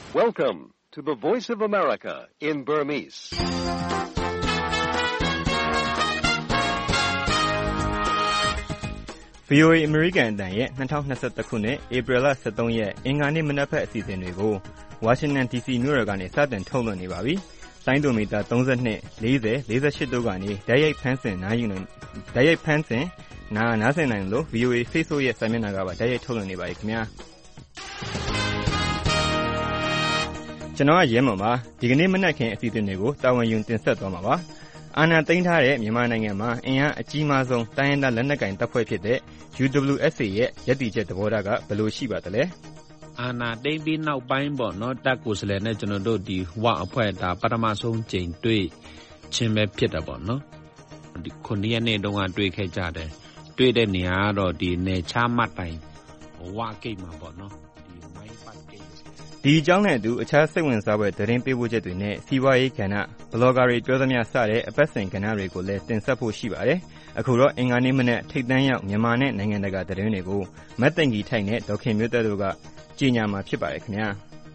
Welcome to the Voice of America in Burmese. VOA American အတန်ရဲ့2021ခုနှစ်ဧပြီလ23ရက်အင်္ဂါနေ့မနက်ဖက်အစီအစဉ်တွေကို Washington DC မြို့တော်ကနေစတင်ထုတ်လွှင့်နေပါပြီ။လိုင်းဒိုမီတာ32 40 48တို့ကနေတိုက်ရိုက်ဖမ်းဆင်နားဆင်နိုင်လို့ VOA Facebook ရဲ့စာမျက်နှာကပါတိုက်ရိုက်ထုတ်လွှင့်နေပါပြီခင်ဗျာ။ကျွန်တော်ကရဲမွန်ပါဒီကနေ့မနက်ခင်းအစီအစဉ်တွေကိုတာဝန်ယူတင်ဆက်သွားမှာပါ။အာဏာသိမ်းထားတဲ့မြန်မာနိုင်ငံမှာအင်အားအကြီးမားဆုံးတိုင်းရင်းသားလက်နက်ကိုင်တပ်ဖွဲ့ဖြစ်တဲ့ UWSA ရဲ့ရည်တည်ချက်သဘောထားကဘယ်လိုရှိပါသလဲ။အာဏာသိမ်းပြီးနောက်ပိုင်းပေါ့နော်တပ်ကိုယ်စားလှယ်နဲ့ကျွန်တော်တို့ဒီဝအဖွဲ့ဒါပထမဆုံးကြိမ်တွေ့ချင်းပဲဖြစ်တာပေါ့နော်။ဒီ9ရက်နေ့တုန်းကတွေ့ခဲ့ကြတယ်။တွေ့တဲ့နေရာကတော့ဒီနေချာမတ်တိုင်ဝကိတ်မှာပေါ့နော်။ဒီအကြောင်းနဲ့အတူအခြားစိတ်ဝင်စားဖွယ်သတင်းပေးပို့ချက်တွေနဲ့စီးပွားရေးကဏ္ဍဘလော့ဂါတွေပြောသမျှစတဲ့အပတ်စဉ်ကဏ္ဍတွေကိုလည်းတင်ဆက်ဖို့ရှိပါတယ်။အခုတော့အင်္ဂါနေ့မနက်ထိပ်တန်းရောက်မြန်မာနဲ့နိုင်ငံတကာသတင်းတွေကိုမတ်သိင်္ဂီထိုက်နဲ့ဒေါခင်မျိုးသက်တို့ကကြီးညာမှာဖြစ်ပါတယ်ခင်ဗျာ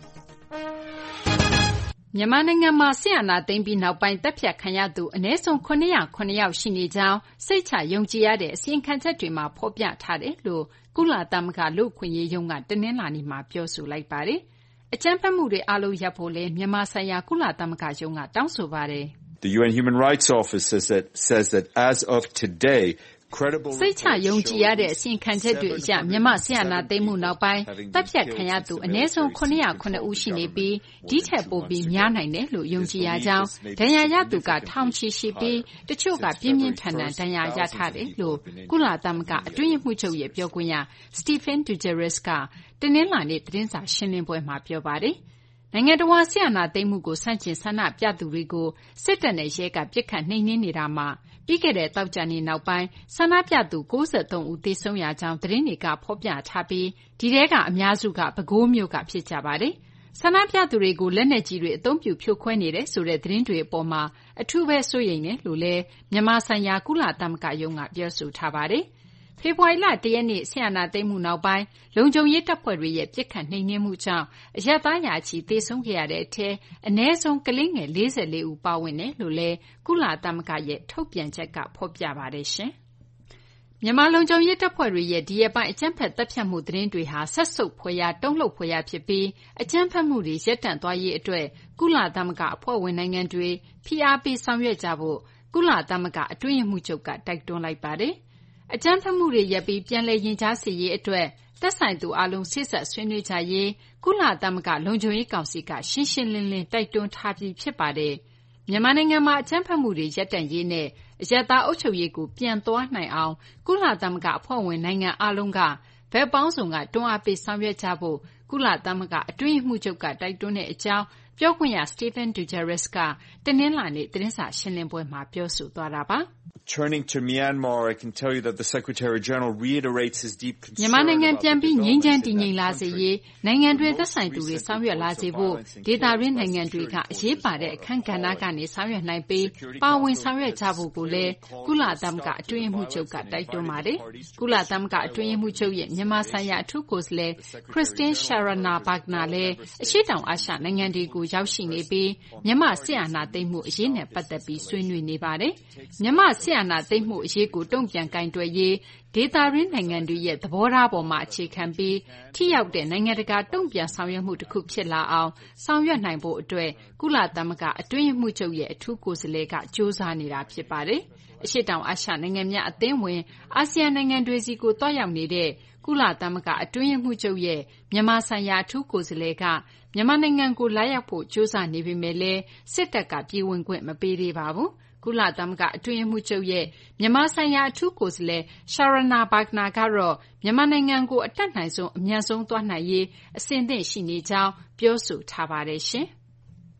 ။မြန်မာနိုင်ငံမှာဆရာနာသိမ်းပြီးနောက်ပိုင်းတပ်ဖြတ်ခံရသူအနည်းဆုံး909ယောက်ရှိနေကြောင်းစိတ်ချယုံကြည်ရတဲ့အစီရင်ခံချက်တွေမှာဖော်ပြထားတယ်လို့ကုလသမဂ္ဂလူ့အခွင့်အရေးရုံးကတနင်္လာနေ့မှာပြောဆိုလိုက်ပါတယ်။အကြမ်းဖက်မှုတွေအားလုံးရပ်ဖို့လဲမြန်မာဆိုင်ရာကုလသမဂ္ဂရုံးကတောင်းဆိုပါတယ်။ The UN Human Rights Office says that as of today စိတ်ချယုံကြည်ရတဲ့အစီရင်ခံချက်တွေအရမြန်မာဆရာနာသိမ်းမှုနောက်ပိုင်းတပ်ဖြတ်ခံရသူအနည်းဆုံး909ဦးရှိနေပြီးဒီထက်ပိုပြီးများနိုင်တယ်လို့ယုံကြည်ရကြောင်းဒဏ်ရာရသူကထောင်ချီရှိပြီးတချို့ကပြင်းပြင်းထန်ထန်ဒဏ်ရာရထားတယ်လို့ကုလသမဂ္ဂအတွင်းရေးမှူးချုပ်ရဲ့ပြောခွင့်ရ Stephen Dujarric ကတနင်္လာနေ့သတင်းစာရှင်းလင်းပွဲမှာပြောပါတယ်။နိုင်ငံတော်ဆရာနာသိမ်းမှုကိုဆန့်ကျင်ဆန္ဒပြသူတွေကိုစစ်တပ်နဲ့ရဲကပစ်ခတ်နှိမ်နင်းနေတာမှာပြီးခဲ့တဲ့သောကြာနေ့နောက်ပိုင်းဆန္ဒပြသူ93ဦးသေဆုံးရကြောင်းသတင်းတွေကဖော်ပြထားပြီးဒီထဲကအများစုကပဲခူးမြို့ကဖြစ်ကြပါတယ်။ဆန္ဒပြသူတွေကိုလက်နက်ကြီးတွေအသုံးပြုဖြိုခွဲနေတယ်ဆိုတဲ့သတင်းတွေအပေါ်မှာအထူးပဲစိုးရိမ်တယ်လို့လည်းမြန်မာဆိုင်ရာကုလသမဂ္ဂရုံးကပြောဆိုထားပါတယ်။ဖေဖော်ဝါရီလ1ရက်နေ့ဆရာနာသိမ်းမှုနောက်ပိုင်းလုံခြုံရေးတပ်ဖွဲ့တွေရဲ့ပစ်ခတ်နှိမ်နင်းမှုကြောင့်အရပ်သားရာချီသေဆုံးခဲ့ရတဲ့အထဲအနည်းဆုံးကလေးငယ်44ဦးပါဝင်တယ်လို့လည်းကုလသမဂ္ဂရဲ့ထုတ်ပြန်ချက်ကဖော်ပြပါတယ်ရှင်။မြန်မာလုံခြုံရေးတပ်ဖွဲ့တွေရဲ့ဒီရက်ပိုင်းအကြမ်းဖက်တပ်ဖြတ်မှုသတင်းတွေဟာဆက်ဆုပ်ဖွယ်ရာတုံ့လှုပ်ဖွယ်ရာဖြစ်ပြီးအကြမ်းဖက်မှုတွေရပ်တန့်သွားရေးအတွက်ကုလသမဂ္ဂအဖွဲ့ဝင်နိုင်ငံတွေဖိအားပေးဆောင်ရွက်ကြဖို့ကုလသမဂ္ဂအတွင်းရေးမှူးချုပ်ကတိုက်တွန်းလိုက်ပါတယ်။အကြမ်းဖက်မှုတွေရပ်ပြီးပြန်လည်ရင်ကြားစေရေးအတွက်သက်ဆိုင်သူအားလုံးစေ့စပ်ဆွေးနွေးကြရေးကုလသမဂ္ဂလုံခြုံရေးကောင်စီကရှင်းရှင်းလင်းလင်းတိုက်တွန်းထားပြီးဖြစ်ပါတယ်။မြန်မာနိုင်ငံမှာအကြမ်းဖက်မှုတွေရပ်တန့်ရေးနဲ့အရပ်သားအုပ်ချုပ်ရေးကိုပြန်သွားနိုင်အောင်ကုလသမဂ္ဂအဖွဲ့ဝင်နိုင်ငံအားလုံးကဘက်ပေါင်းစုံကတွန်းအားပေးဆောင်ရွက်ကြဖို့ကုလသမဂ္ဂအတွင်းရေးမှူးချုပ်ကတိုက်တွန်းတဲ့အကြောင်းပြောခွင့်ရ Stephen Dujarric ကတနင်္လာနေ့သတင်းစာရှင်းလင်းပွဲမှာပြောဆိုသွားတာပါ Turning to Myanmar, I can tell you that the Secretary General reiterates his deep concern. မြန်မာနိုင်ငံပြန်ပြီးငြိမ်းချမ်းတည်ငြိမ်လာစေရေးနိုင်ငံတွင်းသက်ဆိုင်သူတွေဆောင်ရွက်လာစေဖို့ဒေသတွင်းနိုင်ငံတွေကအရေးပါတဲ့အခန်းကဏ္ဍကနေဆောင်ရွက်နိုင်ပြီးပါဝင်ဆောင်ရွက်ကြဖို့ကိုလည်းကုလသမဂ္ဂအတွင်းရေးမှူးချုပ်ကတိုက်တွန်းပါတယ်။ကုလသမဂ္ဂအတွင်းရေးမှူးချုပ်ရဲ့မြန်မာဆိုင်ရာအထူးကိုယ်စားလှယ် Christine Schraner Burgener လည်းအရှေ့တောင်အာရှနိုင်ငံတွေကိုရောက်ရှိနေပြီးမြန်မာစစ်အာဏာသိမ်းမှုအရေးနဲ့ပတ်သက်ပြီးဆွေးနွေးနေပါတယ်။မြန်မာစစ်အာဏာသိမ်းမှုအရေးကိုတုံ့ပြန်ကိုင်တွယ်ရေးဒေသတွင်းနိုင်ငံတွေရဲ့သဘောထားပေါ်မှာအခြေခံပြီးထိရောက်တဲ့နိုင်ငံတကာတုံ့ပြန်ဆောင်ရွက်မှုတစ်ခုဖြစ်လာအောင်ဆောင်ရွက်နိုင်ဖို့အတွက်ကုလသမဂ္ဂအတွင်းရေးမှူးချုပ်ရဲ့အထူးကိုယ်စားလှယ်ကကြိုးစားနေတာဖြစ်ပါတယ်။အရှေ့တောင်အာရှနိုင်ငံများအသင်းဝင်အာဆီယံနိုင်ငံတွေစီကိုတွားရောက်နေတဲ့ကုလသမဂ္ဂအတွင်းရေးမှူးချုပ်ရဲ့မြန်မာဆိုင်ရာအထူးကိုယ်စားလှယ်ကမြန်မာနိုင်ငံကိုလာရောက်ဖို့ကြိုးစားနေပေမဲ့လည်းစစ်တပ်ကပြည်ဝင်ခွင့်မပေးသေးပါဘူး။ကုလသမဂ္ဂအတွင်းရေးမှူးချုပ်ရဲ့မြန်မာဆိုင်ရာအထူးကိုယ်စားလှယ် Schraner Burgener ကတော့မြန်မာနိုင်ငံကိုအတတ်နိုင်ဆုံးအမြန်ဆုံးသွားနိုင်ရေးအဆင်သင့်ရှိနေကြောင်းပြောဆိုထားပါတယ်ရှင်။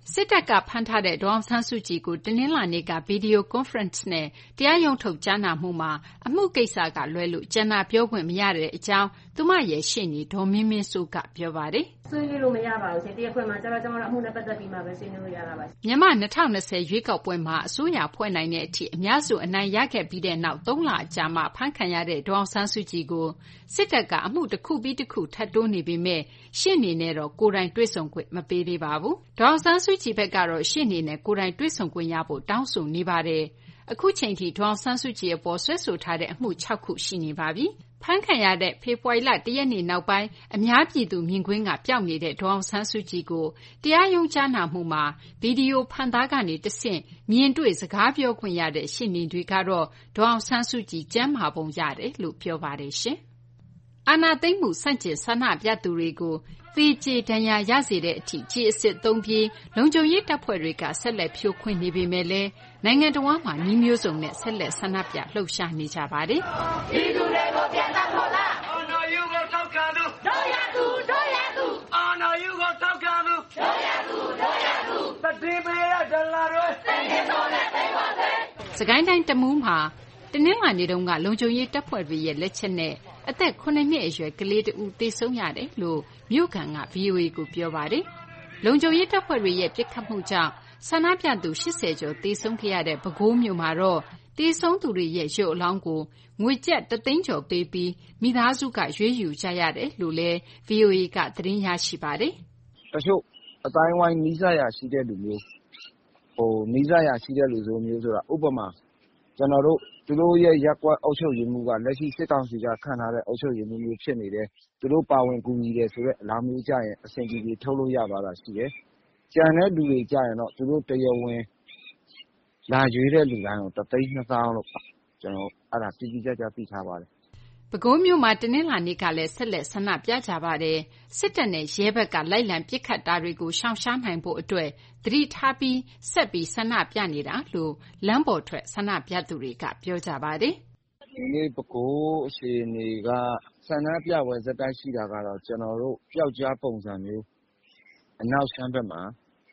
စစ်တပ်ကဖမ်းထားတဲ့ဒေါ်အောင်ဆန်းစုကြည်ကိုတနင်္လာနေ့ကဗီဒီယိုကွန်ဖရင့်နဲ့တရားရုံးထုတ်ကြားနာမှုမှာအမှုကိစ္စကလွဲလို့ကျန်တာပြောခွင့်မရတဲ့အကြောင်းသူမရဲ့ရှေ့နေဒေါ်မင်းမင်းစိုးကပြောပါတယ်။ဆွေးနွေးလို့မရပါဘူးရှင်။တရားခွင်မှာကျွန်တော်အမှုနဲ့ပတ်သက်ပြီးမှပဲဆွေးနွေးလို့ရတာပါ။မြန်မာ2020ရွေးကောက်ပွဲမှာအစိုးရဖွဲ့နိုင်တဲ့အထိအများစုအနိုင်ရခဲ့ပြီးတဲ့နောက်3လအကြာမှဖမ်းခံရတဲ့ဒေါ်အောင်ဆန်းစုကြည်ကိုစစ်တပ်ကအမှုတစ်ခုပြီးတစ်ခုထပ်တိုးနေပေမဲ့ရှေ့နေနဲ့တော့ကိုယ်တိုင်တွေ့ဆုံခွင့်မပေးသေးပါဘူး။ဒေါ်အောင်ဆန်းစုကြည်ဘက်ကတော့ရှေ့နေနဲ့ကိုယ်တိုင်တွေ့ဆုံခွင့်ရဖို့တောင်းဆိုနေပါတယ်။အခုချိန်ထိဒေါ်အောင်ဆန်းစုကြည်အပေါ်ဆွဲဆိုထားတဲ့အမှု6ခုရှိနေပါပြီ။ဖမ်းခံရတဲ့ဖေဖော်ဝါရီလ1ရက်နေ့နောက်ပိုင်းအများပြည်သူမြင်ကွင်းကပျောက်နေတဲ့ဒေါ်အောင်ဆန်းစုကြည်ကိုတရားရုံးကြားနာမှုမှာဗီဒီယိုဖန်သားကနေတဆင့်မြင်တွေ့စကားပြောခွင့်ရတဲ့ရှေ့နေတွေကတော့ဒေါ်အောင်ဆန်းစုကြည်ကျန်းမာပုံရတယ်လို့ပြောပါတယ်ရှင်။အာဏာသိမ်းမှုဆန့်ကျင်ဆန္ဒပြသူတွေကိုသေကျေဒဏ်ရာရစေတဲ့အထိကြေးအစစ်သုံးပြီးလုံခြုံရေးတပ်ဖွဲ့တွေကဆက်လက်ဖြိုခွင်းနေပေမဲ့လည်းနိုင်ငံတော်မှာနည်းမျိုးစုံနဲ့ဆက်လက်ဆန္ဒပြလှုပ်ရှားနေကြပါတယ်။ဒီလူတွေကိုပြန်တတ်ဖို့လား။အာဏာယူကိုထောက်ခံသူတို့ရသူအာဏာယူကိုထောက်ခံသူတို့ရသူတတိပရဒလာတို့သိနေတော့နဲ့သိပါစေ။စကိုင်းတိုင်းတမူးမှာတနင်္လာနေ့တုန်းကလုံခြုံရေးတပ်ဖွဲ့တွေရဲ့လက်ချက်နဲ့အသက်9နှစ်အရွယ်ကလေးတဦးသေဆုံးရတယ်လို့မြို့ခံက VOA ကိုပြောပါတယ်။လုံခြုံရေးတပ်ဖွဲ့တွေရဲ့ပစ်ခတ်မှုကြောင့်ဆန္ဒပြသူ80ကျော်သေဆုံးခဲ့ရတဲ့ပဲခူးမြို့မှာတော့သေဆုံးသူတွေရဲ့ရုပ်အလောင်းကိုငွေကျပ်1သိန်းကျော်ပေးပြီးမိသားစုကရွေးယူကြရတယ်လို့လည်း VOA ကသတင်းရရှိပါတယ်။တချို့အတိုင်းဝိုင်းနီးစပ်ရာရှိတဲ့လူမျိုးနီးစပ်ရာရှိတဲ့လူမျိုးဆိုတာဥပမာကျွန်တော်တို့သူတို့ရဲ့ရပ်ကွက်အုပ်ချုပ်ရေးမှုကလက်ရှိစစ်ကောင်စီကခန့်ထားတဲ့အုပ်ချုပ်ရေးမှုမျိုးဖြစ်နေတယ်သူတို့ပါဝင်ကူညီတယ်ဆိုတော့အလားမျိုးကြရင်အဆင်ပြေထုတ်လို့ရပါတာရှိတယ်ကြံတဲ့လူတွေကြရင်တော့သူတို့တရားဝင်လာရွေးတဲ့လူတိုင်းကို3သိန်း2သောင်းလို့ကျွန်တော်အဲ့ဒါတိတိကျကျသိထားပါတယ်ပဲခူးမြို့မှာတနင်္လာနေ့ကလည်းဆက်လက်ဆန္ဒပြကြပါတယ်။စစ်တပ်နဲ့ရဲဘက်ကလိုက်လံပစ်ခတ်တာတွေကိုရှောင်ရှားနိုင်ဖို့အတွက်သတိထားပြီးဆက်ပြီးဆန္ဒပြနေတာလို့လမ်းပေါ်ထွက်ဆန္ဒပြသူတွေကပြောကြပါတယ်။ဒီနေ့ပဲခူးအစီအနေကဆန္ဒပြပွဲစတိုက်ရှိတာကတော့ကျွန်တော်တို့ပျောက်ကြားပုံစံမျိုးအနောက်ရှမ်းဘက်မှာ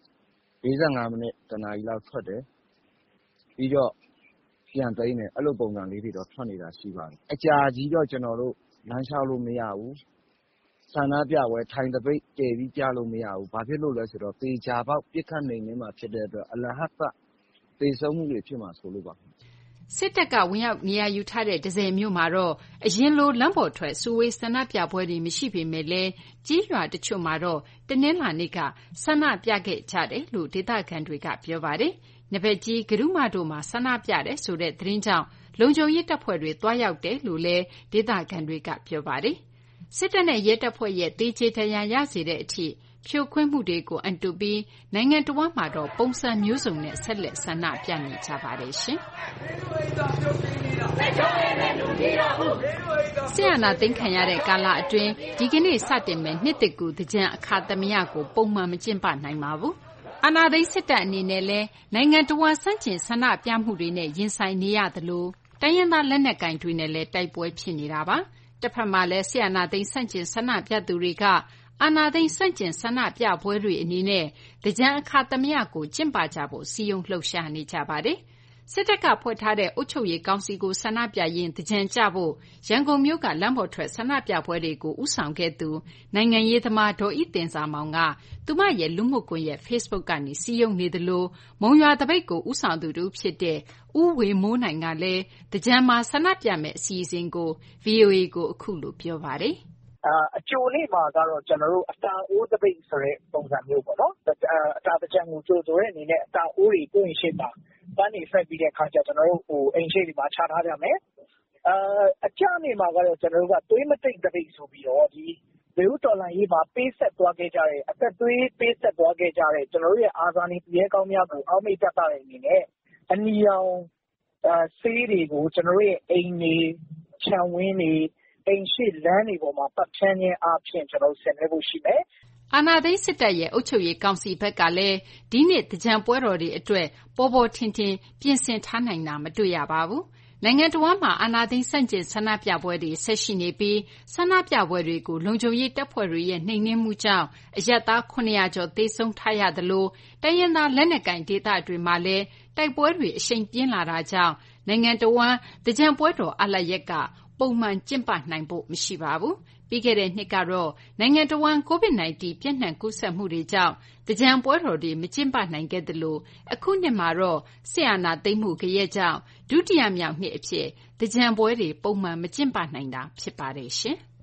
45မိနစ်တနာရီလောက်ထွက်တယ်။ပြီးတော့ပြန်သိမ်းတယ်အဲ့လိုပုံစံလေးတွေတော့ထွက်နေတာရှိပါတယ်အကြာကြီးတော့ကျွန်တော်တို့လမ်းလျှောက်လို့မရဘူးဆန္ဒပြပွဲထိုင်တပိတ်တည်ပြီးပြလို့မရဘူးဘာဖြစ်လို့လဲဆိုတော့တေချာပေါက်ပြစ်ခတ်နေနေမှာဖြစ်တဲ့အတွက်အလဟတ်သေဆုံးမှုတွေဖြစ်မှာဆိုလို့ပါစစ်တပ်ကဝင်ရောက်နေရာယူထားတဲ့ဒဇယ်မြို့မှာတော့အရင်လိုလမ်းပေါ်ထွက်စုဝေးဆန္ဒပြပွဲတွေမရှိပေမဲ့လည်းကြီးရွာတချို့မှာတော့တနင်္လာနေ့ကဆန္ဒပြခဲ့ကြတယ်လို့ဒေသခံတွေကပြောပါတယ်နဘက်ကြီးဂရုမတို့မှာဆန္ဒပြတယ်ဆိုတဲ့သတင်းကြောင့်လုံခြုံရေးတပ်ဖွဲ့တွေတွားရောက်တယ်လို့လည်းဒေသခံတွေကပြောပါတယ်စစ်တပ်နဲ့ရဲတပ်ဖွဲ့ရဲ့တေးချေတရရစေတဲ့အထိဖြိုခွင်းမှုတွေကိုအန်တုပြီးနိုင်ငံတော်မှာတော့ပုံစံမျိုးစုံနဲ့ဆက်လက်ဆန္ဒပြနေကြပါတယ်ရှင်ဆီယနာသိန်းခံရတဲ့ကာလအတွင်းဒီကနေ့စတင်မဲ့နှစ်တကူသကြံအခါသမယကိုပုံမှန်မကျင့်ပနိုင်ပါဘူးအာဏာသိမ်းစစ်တပ်အနေနဲ့လည်းနိုင်ငံတော်ဆန့်ကျင်ဆန္ဒပြမှုတွေနဲ့ရင်ဆိုင်နေရသလိုတိုင်းရင်းသားလက်နက်ကိုင်တွေနဲ့လည်းတိုက်ပွဲဖြစ်နေတာပါတစ်ဖက်မှာလည်းဆီယနာသိန်းဆန့်ကျင်ဆန္ဒပြသူတွေကအာဏာသိမ်းဆန့်ကျင်ဆန္ဒပြပွဲတွေအနေနဲ့သကြံအခါသမယကိုကျင့်ပကြဖို့စီယုံလှုပ်ရှားနေကြပါတယ်စစ်တပ်ကဖွဲ့ထားတဲ့အုပ်ချုပ်ရေးကောင်စီကိုဆန္ဒပြရင်းသကြံကြဖို့ရန်ကုန်မြို့ကလမ်းပေါ်ထွက်ဆန္ဒပြပွဲတွေကိုဥဆောင်ခဲ့သူနိုင်ငံရေးသမားဒေါ်ဤတင်စာမောင်ကသူမရဲ့လူမှုကွန်ရက် Facebook ကနေစီယုံနေသလိုမုံရွာတပိတ်ကိုဥဆောင်သူတို့ဖြစ်တဲ့ဦးဝေမိုးနိုင်ကလည်းသကြံမှာဆန္ဒပြမဲ့အစီအစဉ်ကို VOA ကိုအခုလိုပြောပါတယ်အကျိုးနေ့မှာကတော့ကျွန်တော်တို့အတာအိုးတပိတ်ဆိုတဲ့ပုံစံမျိုးပေါ့နော်အတာတကြံကိုကြိုဆိုတဲ့အနေနဲ့အတာအိုးတွေကိုရင်ရှိပါပန်းနေဆက်ပြီးတဲ့အခါကျကျွန်တော်တို့အိမ်ရှိတွေမှာခြားထားကြမယ်အကြနေမှာကတော့ကျွန်တော်တို့ကသွေးမတိတ်တပိတ်ဆိုပြီးတော့ဒီဘေဦးတော်လိုင်းရေးမှာပေးဆက်သွားခဲ့ကြတဲ့အသက်သွေးပေးဆက်သွားခဲ့ကြတဲ့ကျွန်တော်တို့ရဲ့အာဇာနည်ပြည်ကောင်းများကိုအောက်မေ့တတ်တဲ့အနေနဲ့အနီရောင်ဆေးတွေကိုကျွန်တော်တို့ရဲ့အိမ်တွေခြံဝင်းတွေအိမ်ရှိလမ်းတွေပေါ်မှာပတ်ချမ်းခြင်းအပြင်ကျွန်တော်ဆင်နွှဲဖို့ရှိမယ်အာဏာသိမ်းစစ်တပ်ရဲ့အုပ်ချုပ်ရေးကောင်စီဘက်ကလည်းဒီနှစ်သကြံပွဲတော်တွေအတွက်ပေါ်ပေါ်ထင်ထင်ပြင်ဆင်ထားနိုင်တာမတွေ့ရပါဘူးနိုင်ငံတော်ဝန်မှာအာဏာသိမ်းဆန့်ကျင်ဆန္ဒပြပွဲတွေဆက်ရှိနေပြီးဆန္ဒပြပွဲတွေကိုလုံခြုံရေးတပ်ဖွဲ့တွေရဲ့နှိမ်နင်းမှုကြောင့်အရပ်သား900ကျော်သေဆုံးထားရသလိုတိုင်းရင်းသားလက်နက်ကိုင်ဒေသတွေမှာလည်းတိုက်ပွဲတွေအရှိန်ပြင်းလာတာကြောင့်နိုင်ငံတော်ဝန်သင်္ကြန်ပွဲတော်အားလပ်ရက်ကပုံမှန်ကျင်းပနိုင်ဖို့မရှိပါဘူး။ပြီးခဲ့တဲ့နှစ်ကတော့နိုင်ငံတော်ဝန် COVID-19 ပြန့်နှံ့ကူးစက်မှုတွေကြောင့်သင်္ကြန်ပွဲတော်တွေမကျင်းပနိုင်ခဲ့သလိုအခုနှစ်မှာတော့စစ်အာဏာသိမ်းမှုဂယက်ကြောင့်ဒုတိယမြောက်နှစ်အဖြစ်သင်္ကြန်ပွဲတွေပုံမှန်မကျင်းပနိုင်တာဖြစ်ပါတယ်ရှင်။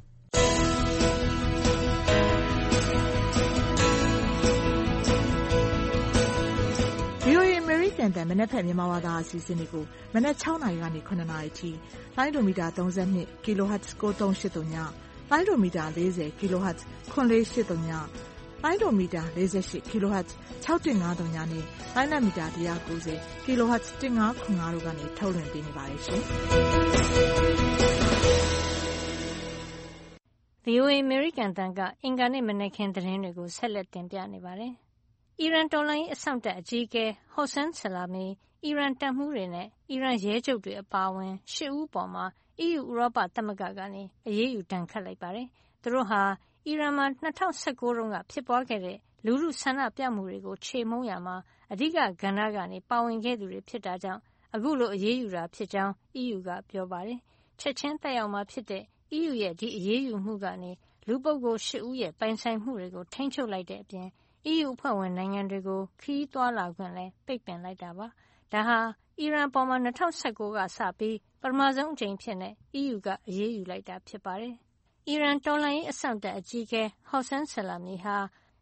VOA အမေရိကန်တန်မနက်ဖြန်မြန်မာဘာသာအစီအစဉ်တွေကိုမနက်6နာရီကနေ9နာရီထိလိုင်းဒိုမီတာ32 kHz 9383ညလိုင်းဒိုမီတာ40 kHz 9483ညလိုင်းဒိုမီတာ48 kHz 6153ညနဲ့လိုင်းနက်မီတာ190 kHz 1505တို့ကနေထုတ်လွှင့်ပေးနေပါတယ်ရှင်။ VOA အမေရိကန်တန်ကအင်္ဂါနေ့မနက်ခင်းသတင်းတွေကိုဆက်လက်တင်ပြနေပါတယ်။အီရန်တော်လှန်ရေးအစောင့်တပ်အကြီးအကဲ Hossein Salami ၊အီရန်တပ်မှူးတွေနဲ့အီရန်ရဲချုပ်တွေအပါအဝင်8ဦးအပေါ်မှာ EU ဥရောပသမဂ္ဂကနေအရေးယူဒဏ်ခတ်လိုက်ပါတယ်။သူတို့ဟာအီရန်မှာ2019တုန်းကဖြစ်ပွားခဲ့တဲ့လူထုဆန္ဒပြမှုတွေကိုချေမှုန်းရာမှာအဓိကကဏ္ဍကနေပါဝင်ခဲ့သူတွေဖြစ်တာကြောင့်အခုလိုအရေးယူတာဖြစ်ကြောင်း EU ကပြောပါတယ်။ချက်ချင်းသက်ရောက်မှာဖြစ်တဲ့ EU ရဲ့ဒီအရေးယူမှုကနေလူပုဂ္ဂိုလ်8ဦးရဲ့ပိုင်ဆိုင်မှုတွေကိုထိန်းချုပ်လိုက်တဲ့အပြင်EU အဖွဲ့ဝင်နိုင်ငံတွေကိုခရီးသွားလာခွင့်လည်းပိတ်ပင်လိုက်တာပါ။ဒါဟာအီရန်အပေါ်မှာ2019ကစပြီးပထမဆုံးအကြိမ်အဖြစ် EU ကအရေးယူလိုက်တာဖြစ်ပါတယ်။အီရန်တော်လှန်ရေးအစောင့်တပ်အကြီးအကဲ Hossein Salami ဟာ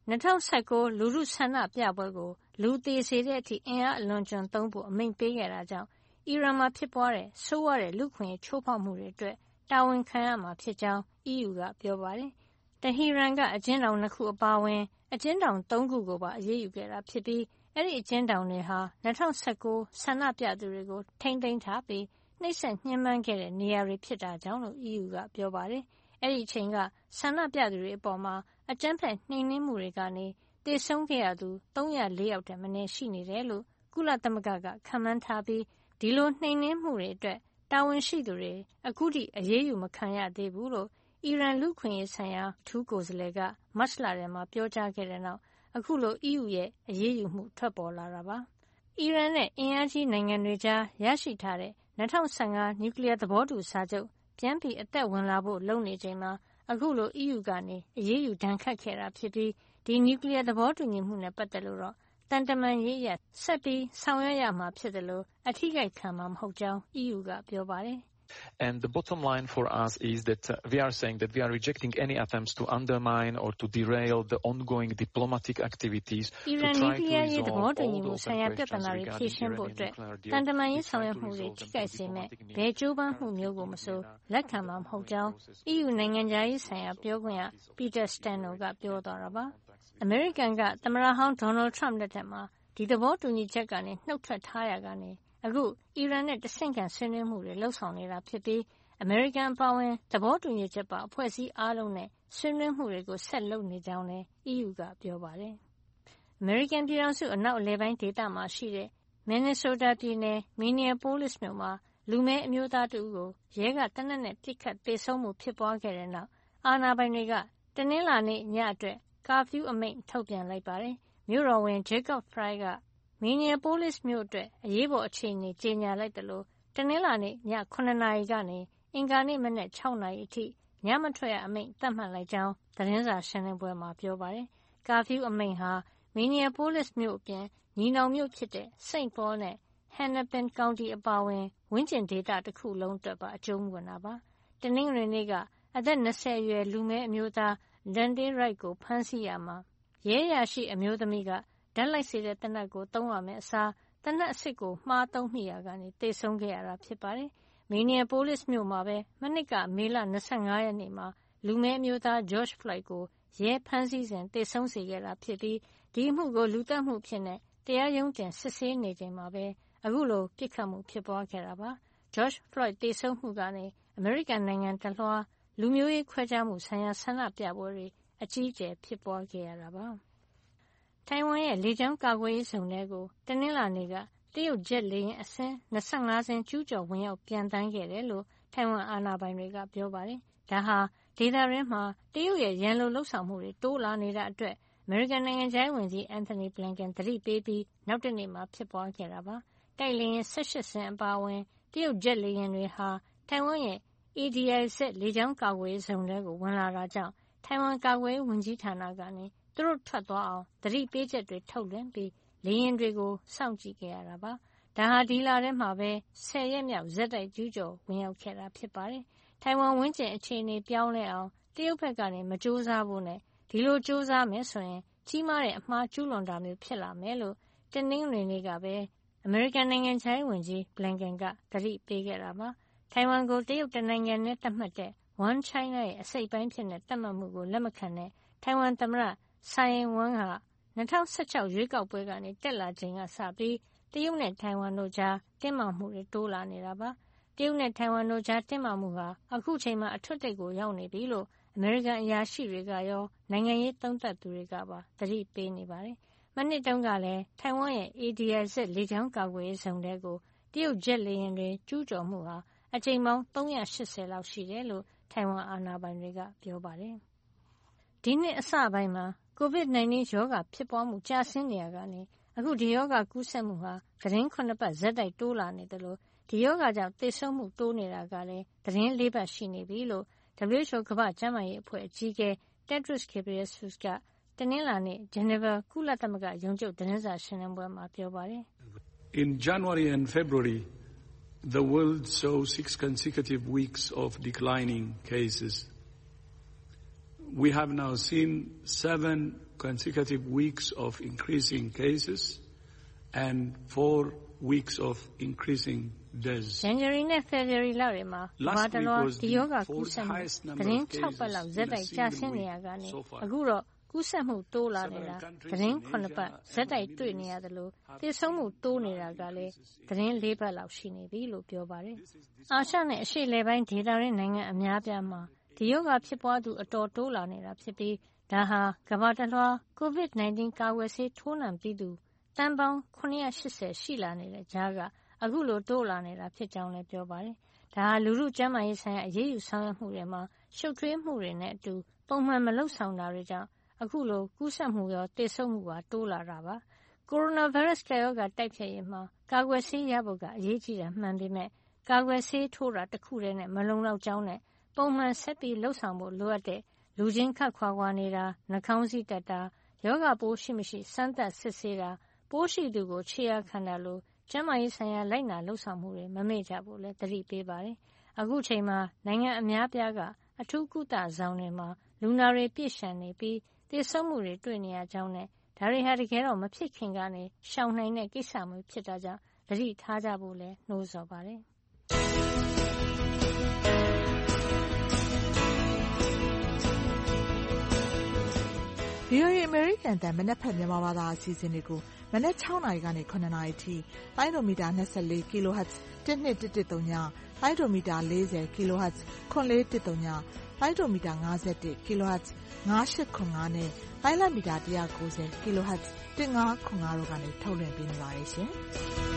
2019လူထုဆန္ဒပြပွဲကိုလူသေစေတဲ့အထိအင်အားအလွန်အကျွံသုံးဖို့အမိန့်ပေးခဲ့တာကြောင့်အီရန်မှာဖြစ်ပွားတဲ့ဆိုးဝါးတဲ့လူ့အခွင့်အရေးချိုးဖောက်မှုတွေအတွက်တာဝန်ခံရမှာဖြစ်ကြောင်း EU ကပြောပါတယ်။တဟီရန်ကအကျဉ်းထောင်2ခုအပါအဝင်အကျဉ်းထောင်3ခုကိုပါအရေးယူခဲ့တာဖြစ်ပြီးအဲဒီအကျဉ်းထောင်တွေဟာ2019ဆန္ဒပြသူတွေကိုထိန်းသိမ်းထားပြီးနှိပ်စက်ညှဉ်းပန်းခဲ့တဲ့နေရာတွေဖြစ်တာကြောင့်လို့ EU ကပြောပါတယ်။အဲဒီအချိန်ကဆန္ဒပြသူတွေအပေါ်မှာအကြမ်းဖက်နှိမ်နင်းမှုတွေကနေသေဆုံးခဲ့ရသူ304ယောက်ထက်မနည်းရှိနေတယ်လို့ကုလသမဂ္ဂကခန့်မှန်းထားပြီးဒီလိုနှိမ်နင်းမှုတွေအတွက်တာဝန်ရှိသူတွေအခုထိအရေးယူမခံရသေးဘူးလို့အီရန်လူ့အခွင့်အရေးဆိုင်ရာအထူးကိုယ်စားလှယ်ကမတ်လထဲမှာပြောကြားခဲ့တဲ့နောက်အခုလို EU ရဲ့အရေးယူမှုထွက်ပေါ်လာတာပါ။အီရန်နဲ့အင်အားကြီးနိုင်ငံတွေကြားရရှိထားတဲ့2015နျူကလ িয়ার သဘောတူစာချုပ်ပြန်ပြီးအသက်ဝင်လာဖို့လုပ်နေချိန်မှာအခုလို EU ကနေအရေးယူဒဏ်ခတ်ခဲ့တာဖြစ်ပြီးဒီနျူကလ িয়ার သဘောတူညီမှုနဲ့ပတ်သက်လို့တော့တန်တမန်ရေးအရဆက်ပြီးဆောင်ရွက်ရမှာဖြစ်တယ်လို့အထိကိခံမှာမဟုတ်ကြောင်း EU ကပြောပါတယ်။ And the bottom line for us is that we are saying that we are rejecting any attempts to undermine or to derail the ongoing diplomatic activities to try to resolve all those questions regarding Iranian nuclear deal. တန်တမန်ရေးဆောင်ရွက်မှုတွေထိခိုက်စေမဲ့ဘယ်ကြိုးပမ်းမှုမျိုးကိုမဆိုလက်ခံမှာမဟုတ်ကြောင်း EU နိုင်ငံခြားရေးဆိုင်ရာပြောခွင့်ရ Peter Stano ကပြောသွားတာပါ။အမေရိကန်ကသမ္မတဟောင်းဒေါ်နယ်ထရမ့်လက်ထက်မှာဒီသဘောတူညီချက်ကနေနှုတ်ထွက်ထားရကနေအခုအီရန်နဲ့တဆင့်ခံဆွေးနွေးမှုတွေလှုပ်ဆောင်နေတာဖြစ်ပြီးအမေရိကန်အပါအဝင်သဘောတူညီချက်ပါအဖွဲ့အစည်းအားလုံးနဲ့ဆွေးနွေးမှုတွေကိုဆက်လုပ်နေကြောင်းလည်း EU ကပြောပါတယ်။အမေရိကန်ပြည်ထောင်စုအနောက်အလယ်ပိုင်းဒေသမှာရှိတဲ့မင်နီဆိုးတားပြည်နယ်မီနီယာပိုလစ်မြို့မှာလူမည်းအမျိုးသားတဦးကိုရဲကသေနတ်နဲ့ပစ်ခတ်သေဆုံးမှုဖြစ်ပွားခဲ့တဲ့နောက်အာဏာပိုင်တွေကတနင်္လာနေ့ညအတွက်ကာဖျူးအမိန့်ထုတ်ပြန်လိုက်ပါတယ်။မြို့တော်ဝန် Jacob Frey ကမီနီယာပိုလစ်မြို့အတွက်အရေးပေါ်အခြေအနေကြေညာလိုက်တယ်လို့တနင်္လာနေ့ည9နာရီကနေအင်္ဂါနေ့မနက်6နာရီအထိညမထွက်ရအမိန့်သတ်မှတ်လိုက်ကြောင်းသတင်းစာရှင်းလင်းပွဲမှာပြောပါတယ်။ကာဖျူးအမိန့်ဟာမီနီယာပိုလစ်မြို့အပြင်ညီနောင်မြို့ဖြစ်တဲ့ St. Paul နဲ့ Hennepin County အပါအဝင်ဝန်းကျင်ဒေသတစ်ခုလုံးအတွက်ပါအကျုံးဝင်တာပါ။တနင်္ဂနွေနေ့ကအသက်20အရွယ်လူမည်းအမျိုးသား Dante Wright ကိုဖမ်းဆီးရမှာရဲအရာရှိအမျိုးသမီးကဓာတ်လိုက်စေတဲ့သေနတ်ကိုသုံးရမယ့်အစားသေနတ်အစစ်ကိုမှားသုံးမိရာကနေသေဆုံးခဲ့ရတာဖြစ်ပါတယ်။မီနီယာပိုလစ်မြို့မှာပဲမနှစ်ကမေလ25ရက်နေ့မှာလူမည်းအမျိုးသား George Floyd ကိုရဲဖမ်းဆီးစဉ်သေဆုံးစေခဲ့တာဖြစ်ပြီးဒီအမှုကိုလူသတ်မှုဖြစ်နေတရားရုံးတင်စစ်ဆေးနေချိန်မှာပဲအခုလိုပြစ်ခတ်မှုဖြစ်ပွားခဲ့တာပါ။ George Floyd သေဆုံးမှုကနေအမေရိကန်နိုင်ငံတလွှားလူမျိုးရေးခွဲခြားမှုဆိုင်ရာဆန္ဒပြပွဲတွေအကြီးအကျယ်ဖြစ်ပွားခဲ့ရတာပါ။ထိုင်ဝမ်ရဲ့လေကြောင်းကာကွယ်ရေးဇုံထဲကိုတနင်္လာနေ့ကတရုတ်ဂျက်လေယာဉ်အစင်း25 စင်းကျူးကျော်ဝင်ရောက်ပျံသန်းခဲ့တယ်လို့ထိုင်ဝမ်အာဏာပိုင်တွေကပြောပါတယ်။ဒါဟာဒေသတွင်းမှာတရုတ်ရဲ့ရန်လိုလုပ်ဆောင်မှုတွေတိုးလာနေတာအတွက်အမေရိကန်နိုင်ငံခြားရေးဝန်ကြီး Antony Blinken သတိပေးပြီးနောက်တနေ့မှာဖြစ်ပွားခဲ့တာပါ။တိုက်လေယာဉ်18 စင်းအပါအဝင်တရုတ်ဂျက်လေယာဉ်တွေဟာထိုင်ဝမ်ရဲ့ ADIZ လေကြောင်းကာကွယ်ရေးဇုံထဲကိုဝင်လာတာကြောင့်ထိုင်ဝမ်ကာကွယ်ရေးဝန်ကြီးဌာနကနေသူတို့ထွက်သွားအောင်သတိပေးချက်တွေထုတ်လွှင့်ပြီးလေယာဉ်တွေကိုစောင့်ကြည့်ခဲ့ရတာပါ။ဒါဟာဒီလထဲမှာပဲ10 ရက်မြောက်ဆက်တိုက်ကျူးကျော်ဝင်ရောက်ခဲ့တာဖြစ်ပါတယ်။ထိုင်ဝမ်ဝန်းကျင်အခြေအနေပြောင်းလဲအောင်တရုတ်ဘက်ကနေမကြိုးစားဖို့နဲ့ဒီလိုကြိုးစားမယ်ဆိုရင်ကြီးမားတဲ့အမှားကျူးလွန်တာမျိုးဖြစ်လာမယ်လို့တနင်္ဂနွေနေ့ကပဲအမေရိကန်နိုင်ငံခြားရေးဝန်ကြီး Blinken ကသတိပေးခဲ့တာပါ။ထိုင်ဝမ်ကိုတရုတ်တနိုင်ငံနဲ့သတ်မှတ်တဲ့ One China ရဲ့အစိတ်ပိုင်းဖြစ်တဲ့သတ်မှတ်မှုကိုလက်မခံတဲ့ထိုင်ဝမ်သမ္မတ Tsai Ing-wen က2016 ရွေးကောက်ပွဲကနေတက်လာချိန်ကစပြီးတရုတ်နဲ့ထိုင်ဝမ်တို့ကြားတင်းမာမှုတွေတိုးလာနေတာပါ။တရုတ်နဲ့ထိုင်ဝမ်တို့ကြားတင်းမာမှုဟာအခုချိန်မှာအထွတ်တိတ်ကိုရောက်နေပြီလို့အမေရိကန်အရာရှိတွေကရောနိုင်ငံရေးသုံးသပ်သူတွေကပါသတိပေးနေပါတယ်။မနှစ်တုန်းကလည်းထိုင်ဝမ်ရဲ့ ADIZ လေကြောင်းကာကွယ်ရေးဇုံထဲကိုတရုတ်ဂျက်လေယာဉ်တွေကျူးကျော်မှုဟာအကြိမ်ပေါင်း380လောက်ရှိတယ်လို့ထိုင်ဝမ်အာဏာပိုင်တွေကပြောပါတယ်။ဒီနှစ်အစပိုင်းမှာ COVID-19 ရောဂါဖြစ်ပွားမှုကျဆင်းနေရကနေအခုဒီရောဂါကူးစက်မှုဟာသတင်း9 ပတ်ဆက်တိုက်တိုးလာနေတယ်လို့ဒီရောဂါကြောင့်သေဆုံးမှုတိုးနေတာကလည်းသတင်း4 ပတ်ရှိနေပြီလို့ WHO ကမ္ဘာ့ကျန်းမာရေးအဖွဲ့အကြီးအကဲ Tedros Ghebreyesus ကတနင်္လာနေ့ Geneva ကုလသမဂ္ဂရုံးချုပ်သတင်းစာရှင်းလင်းပွဲမှာပြောပါတယ်။ In January and February, the world saw 6 consecutive weeks of declining cases. We have now seen 7 consecutive weeks of increasing cases and 4 weeks of increasing deaths. January နဲ့ February လတွေမှာဘာတလောဒီရောဂါကူးစက်မှုသတင်း6 ပတ်လောက်ဇက်တိုက်ကျဆင်းနေရကနေအခုတော့ကူးစက်မှုတိုးလာနေတာသတင်း9 ပတ်ဇက်တိုက်တွေ့နေရတယ်လို့သေဆုံးမှုတိုးနေတာကလည်းသတင်း4 ပတ်လောက်ရှိနေပြီလို့ပြောပါတယ်။အာရှနဲ့အရှေ့အလယ်ပိုင်းဒေသရင်းနိုင်ငံအများပြားမှာဒီရောဂါဖြစ်ပွားသူအတော်တိုးလာနေတာဖြစ်ပြီးဒါဟာကမ္ဘာတလွှား COVID-19 ကာကွယ်ဆေးထိုးနှံပြီးသူတန်ပေါင်း980ရှိလာနေတဲ့ကြားကအခုလိုတိုးလာနေတာဖြစ်ကြောင်းလည်းပြောပါတယ်။ဒါဟာလူထုကျန်းမာရေးဆိုင်ရာအရေးယူဆောင်ရွက်မှုတွေမှာရှုပ်ထွေးမှုတွေနဲ့အတူပုံမှန်မလုပ်ဆောင်တာတွေကြောင့်အခုလိုကူးစက်မှုရောသေဆုံးမှုပါတိုးလာတာပါ။ကိုရိုနာဗိုင်းရပ်စ်ကပ်ရောဂါတိုက်ဖျက်ရေးမှာကာကွယ်ဆေးရဖို့ကအရေးကြီးတာမှန်ပေမဲ့ကာကွယ်ဆေးထိုးတာတစ်ခုတည်းနဲ့မလုံလောက်ကြောင်းနဲ့ပုံမှန်ဆက်ပြီးလှုပ်ဆောင်ဖို့လိုအပ်တဲ့လူချင်းခပ်ခွာခွာနေတာနှာခေါင်းစည်းတပ်တာယောဂပိုးရှိမရှိစမ်းသပ်စစ်ဆေးတာပိုးရှိသူကိုခြေရာခံတာလိုကျန်းမာရေးဆိုင်ရာလိုက်နာလှုပ်ဆောင်မှုတွေမမေ့ကြဖို့လည်းသတိပေးပါတယ်။အခုချိန်မှာနိုင်ငံအများပြားကအထူးကုသဆောင်တွေမှာလူနာတွေပြည့်ရှံနေပြီးသေဆုံးမှုတွေတွေ့နေရကြောင်းနဲ့ဒါတွေဟာတကယ်တော့မဖြစ်ခင်ကနေရှောင်နိုင်တဲ့ကိစ္စမျိုးဖြစ်တာကြောင့်သတိထားကြဖို့လည်းနှိုးဆော်ပါတယ်။ VOA အမေရိကန်အသံမနက်ဖြန်မြန်မာဘာသာအစီအစဉ်တွေကိုမနက်6 နာရီကနေ9 နာရီထိလိုင်းဒိုမီတာ24 kHz 12113ညလိုင်းဒိုမီတာ40 kHz 9413ညလိုင်းဒိုမီတာ51 kHz 9895နဲ့လိုင်းလမီတာ190 kHz 1505တို့ကနေထုတ်လွှင့်ပေးနေပါတယ်ရှင်။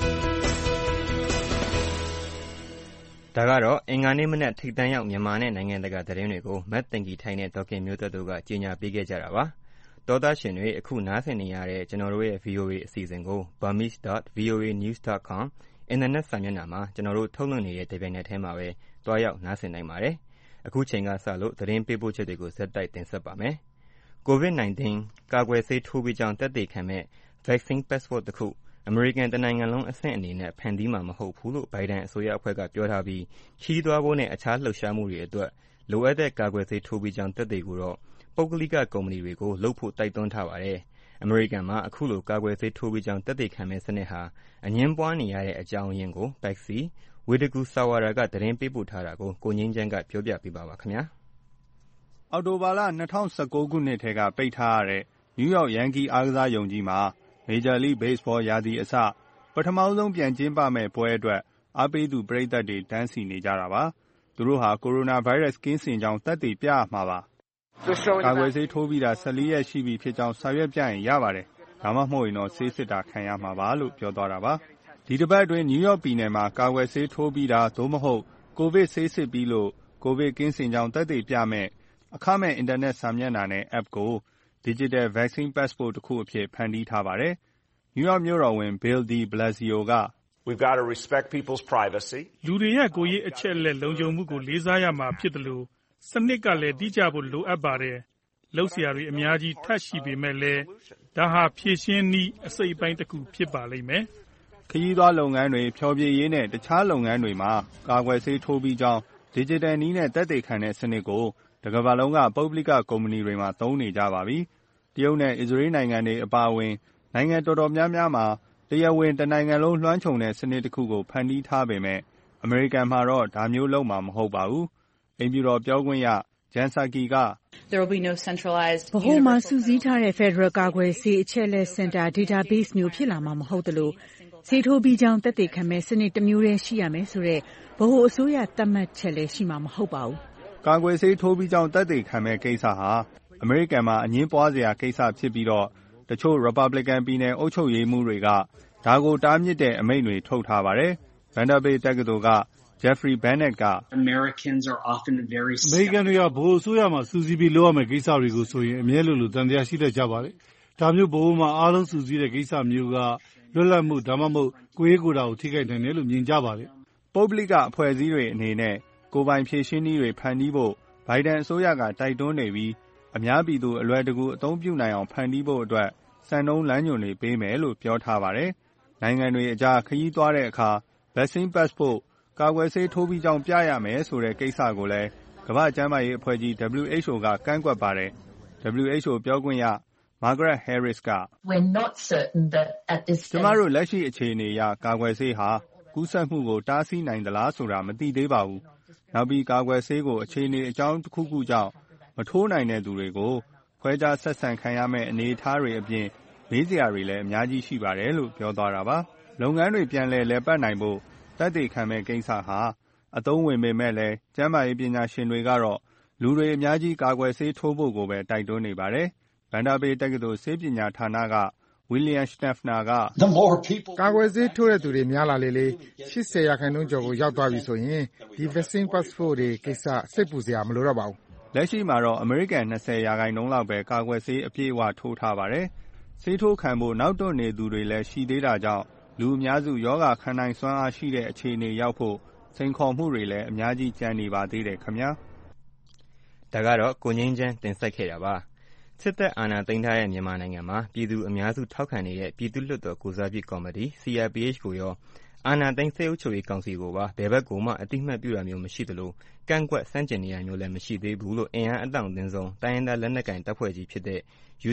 ဒါကတော့အင်္ဂါနေ့မနက်ထိပ်တန်းရောက်မြန်မာနဲ့နိုင်ငံတကာသတင်းတွေကိုမတ်တင်ကီထိုင်တဲ့ဒေါက်ခင်မျိုးသက်တို့ကကြေညာပေးခဲ့ကြတာပါ။သောသားရှင်တွေအခုနားဆင်နေရတဲ့ကျွန်တော်တို့ရဲ့ VOA အစီအစဉ်ကို burmese.voanews.com အင်တာနက်စာမျက်နှာမှာကျွန်တော်တို့ထုတ်လွှင့်နေတဲ့ဒီပိုင်းနဲ့ထဲမှာပဲတွားရောက်နားဆင်နိုင်ပါတယ်။အခုချိန်ကစလို့သတင်းပေးပို့ချက်တွေကိုဇက်တိုက်တင်ဆက်ပါမယ်။ COVID-19 ကာကွယ်ဆေးထိုးပြီးကြောင်းသက်သေခံမဲ့ Vaccine Passport တစ်ခုအမေရိကန်တနိုင်ငံလုံးအဆင့်အနေနဲ့ဖန်တီးမှာမဟုတ်ဘူးလို့ဘိုင်ဒန်အစိုးရအဖွဲ့ကပြောထားပြီးခီးသွားဖို့နဲ့အခြားလှုပ်ရှားမှုတွေအတွက်လိုအပ်တဲ့ကာကွယ်ဆေးထိုးပြီးကြောင်းသက်သေကိုတော့ပုဂ္ဂလိကကုမ္ပဏီတွေကိုလုပ်ဖို့တိုက်တွန်းထားပါတယ်။အမေရိကန်မှာအခုလိုကာကွယ်ဆေးထိုးပြီးကြောင်းသက်သေခံမဲ့စနစ်ဟာအငြင်းပွားနေရတဲ့အကြောင်းအရင်းကိုပတ်စီဝေဒကူဆာဝါရာကသတင်းပေးပို့ထားတာကိုကိုငင်းချမ်းကပြောပြပေးပါပါခင်ဗျာ။အော်တိုဘာလ2019ခုနှစ်ထဲကပိတ်ထားရတဲ့နယူးယောက်ယန်ကီအားကစားယုံကြီးမှာMajor League Baseball ရာသီအစပထမဆုံးပြန်ကျင်းပမဲ့ပွဲအတွက်အားပေးသူပရိသတ်တွေတန်းစီနေကြတာပါ။သူတို့ဟာကိုရိုနာဗိုင်းရပ်စ်ကင်းစင်ကြောင်းသက်သေပြရမှာပါ။ကာကွယ်ဆေးထိုးပြီးတာ14ရက်ရှိပြီဖြစ်ကြောင်းစာရွက်ပြရင်ရပါတယ်။ဒါမှမဟုတ်ရင်တော့ဆေးစစ်တာခံရမှာပါလို့ပြောသွားတာပါ။ဒီတစ်ပတ်အတွင်းနယူးယောက်ပြည်နယ်မှာကာကွယ်ဆေးထိုးပြီးတာသို့မဟုတ်ကိုဗစ်ဆေးစစ်ပြီးလို့ကိုဗစ်ကင်းစင်ကြောင်းသက်သေပြမဲ့အခမဲ့အင်တာနက်စာမျက်နှာနဲ့ app ကို Digital Vaccine Passport တစ်ခုအဖြစ်ဖန်တီးထားပါတယ်။ နယူးယောက်မြို့တော်ဝန် Bill de Blasio က We've got to respect people's privacy. လူတွေရဲ့ကိုယ်ရေးအချက်အလက်လုံခြုံမှုကိုလေးစားရမှာဖြစ်တယ်လို့စနစ်ကလည်းတိကျဖို့လိုအပ်ပါတယ်။လှုပ်ရှားတွေအများကြီးထပ်ရှိပေမဲ့လည်းဒါဟာဖြည့်ရှင်းနည်းအစိပ်ပိုင်းတစ်ခုဖြစ်ပါလိမ့်မယ်။ခရီးသွားလုပ်ငန်းတွေဖျော်ဖြေရေးနဲ့တခြားလုပ်ငန်းတွေမှာကာကွယ်ဆေးထိုးပြီးကြောင်း Digital နည်းနဲ့သက်သေခံတဲ့စနစ်ကိုတကမ္ဘာလုံးကပုဂ္ဂလိကကုမ္ပဏီတွေမှာသုံးနေကြပါပြီ။တရုတ်နဲ့အစ္စရေးနိုင်ငံတွေအပါအဝင်နိုင်ငံတော်တော်များများမှာတရားဝင်တနိုင်ငံလုံးလွှမ်းခြုံတဲ့စနစ်တစ်ခုကိုဖန်တီးထားပေမဲ့အမေရိကန်မှာတော့ဒါမျိုးလုပ်မှာမဟုတ်ပါဘူး။အိမ်ဖြူတော်ပြောခွင့်ရဂျန်ဆာကီကဗဟိုမှာစုစည်းထားတဲ့ Federal ကာကွယ်ဆေးအချက်အလက်စင်တာ database မျိုးဖြစ်လာမှာမဟုတ်သလိုဆေးထိုးပြီးကြောင်းသက်သေခံမဲ့စနစ်တစ်မျိုးတည်းရှိရမယ်ဆိုတဲ့ဗဟိုအစိုးရသတ်မှတ်ချက်လည်းရှိမှာမဟုတ်ပါဘူး။ကာကွယ်ဆေးထိုးပြီးကြောင်းသက်သေခံမဲ့ကိစ္စဟာအမေရိကန်မှာအငြင်းပွားစရာကိစ္စဖြစ်ပြီးတော့တချို့ Republican ပြည်နယ်အုပ်ချုပ်ရေးမှူးတွေကဒါကိုတားမြစ်တဲ့အမိန့်တွေထုတ်ထားပါတယ်။ Vanderbilt တက္ကသိုလ်ကJeffrey Bennett ကအမေရိကန်တွေကဗဟိုအစိုးရမှာစူးစီးပြီးလုပ်ရမယ့်ကိစ္စတွေကိုဆိုရင်အမြဲလိုသံသယရှိတတ်ကြပါတယ်။ဒါမျိုးဗဟိုမှာအားလုံးစူးစီးတဲ့ကိစ္စမျိုးကလွတ်လပ်မှုဒါမှမဟုတ်ကိုယ်ရေးကိုယ်တာကိုထိခိုက်နိုင်တယ်လို့မြင်ကြပါတယ်။ပုဂ္ဂလိကအဖွဲ့အစည်းတွေအနေနဲ့ကိုယ်ပိုင်ဖြည့်ရှင်းနည်းတွေဖန်တီးဖို့ဘိုင်ဒန်အစိုးရကတိုက်တွန်းနေပြီးအများပြည်သူအလွယ်တကူအသုံးပြုနိုင်အောင်ဖန်တီးဖို့အတွက်စံနှုန်းလမ်းညွှန်တွေပေးမယ်လို့ပြောထားပါတယ်။နိုင်ငံတွေအကြားခရီးသွားတဲ့အခါ Vaccine Passport ကာကွယ်ဆေးထိုးပြီးကြောင်းပြရမယ်ဆိုတဲ့ကိစ္စကိုလည်းကမ္ဘာ့ကျန်းမာရေးအဖွဲ့ကြီး WHO ကကန့်ကွက်ပါတယ်။ WHO ပြောခွင့်ရ Margaret Harris ကကျမတို့လက်ရှိအခြေအနေအရကာကွယ်ဆေးဟာကူးစက်မှုကိုတားဆီးနိုင်သလားဆိုတာမသိသေးပါဘူး။နောက်ပြီးကာကွယ်ဆေးကိုအခြေအနေအကြောင်းတစ်ခုခုကြောင့်မထိုးနိုင်တဲ့သူတွေကိုခွဲခြားဆက်ဆံခံရမယ့်အနေအထားတွေအပြင်မေးစရာတွေလည်းအများကြီးရှိပါတယ်လို့ပြောသွားတာပါ။လုပ်ငန်းတွေပြန်လည်ပတ်နိုင်ဖို့သက်သေခံမဲ့ကိစ္စဟာအသုံးဝင်ပေမဲ့လည်းကျန်းမာရေးပညာရှင်တွေကတော့လူတွေအများကြီးကာကွယ်ဆေးထိုးဖို့ကိုပဲတိုက်တွန်းနေပါတယ်။ Vanderbilt တက္ကသိုလ်ဆေးပညာဌာနကWilliam Schaffner ကကာကွယ်ဆေးထိုးတဲ့သူတွေများလာလေ80%ကျော်ကိုရောက်သွားပြီဆိုရင်ဒီ Vaccine Passport တွေကိစ္စစိတ်ပူစရာမလိုတော့ပါဘူး။လက်ရှိမှာတော့အမေရိကန်20%လောက်ပဲကာကွယ်ဆေးအပြည့်အဝထိုးထားပါတယ်။ဆေးထိုးခံဖို့နောက်တွန့်နေသူတွေလည်းရှိသေးတာကြောင့်လူအများစုယောဂခံနိုင်စွမ်းအားရှိတဲ့အခြေအနေရောက်ဖို့စိန်ခေါ်မှုတွေလည်းအများကြီးကျန်နေပါသေးတယ်ခင်ဗျာ။ဒါကတော့ကိုငြိမ်းချမ်းတင်ဆက်ခဲ့တာပါ။စစ်တပ်အာဏာသိမ်းထားတဲ့မြန်မာနိုင်ငံမှာပြည်သူအများစုထောက်ခံနေတဲ့ပြည်သူ့လွှတ်တော်ကိုယ်စားပြုကော်မတီ CRPH ကိုရောအာဏာသိမ်းစစ်အုပ်ချုပ်ရေးကောင်စီကိုပါဘယ်ဘက်ကိုမှအတိအမှတ်ပြုတာမျိုးမရှိသလိုကန့်ကွက်ဆန့်ကျင်နေရမျိုးလည်းမရှိသေးဘူးလို့အင်အားအတောင့်တင်းဆုံးတိုင်းရင်းသားလက်နက်ကိုင်တပ်ဖွဲ့ကြီးဖြစ်တဲ့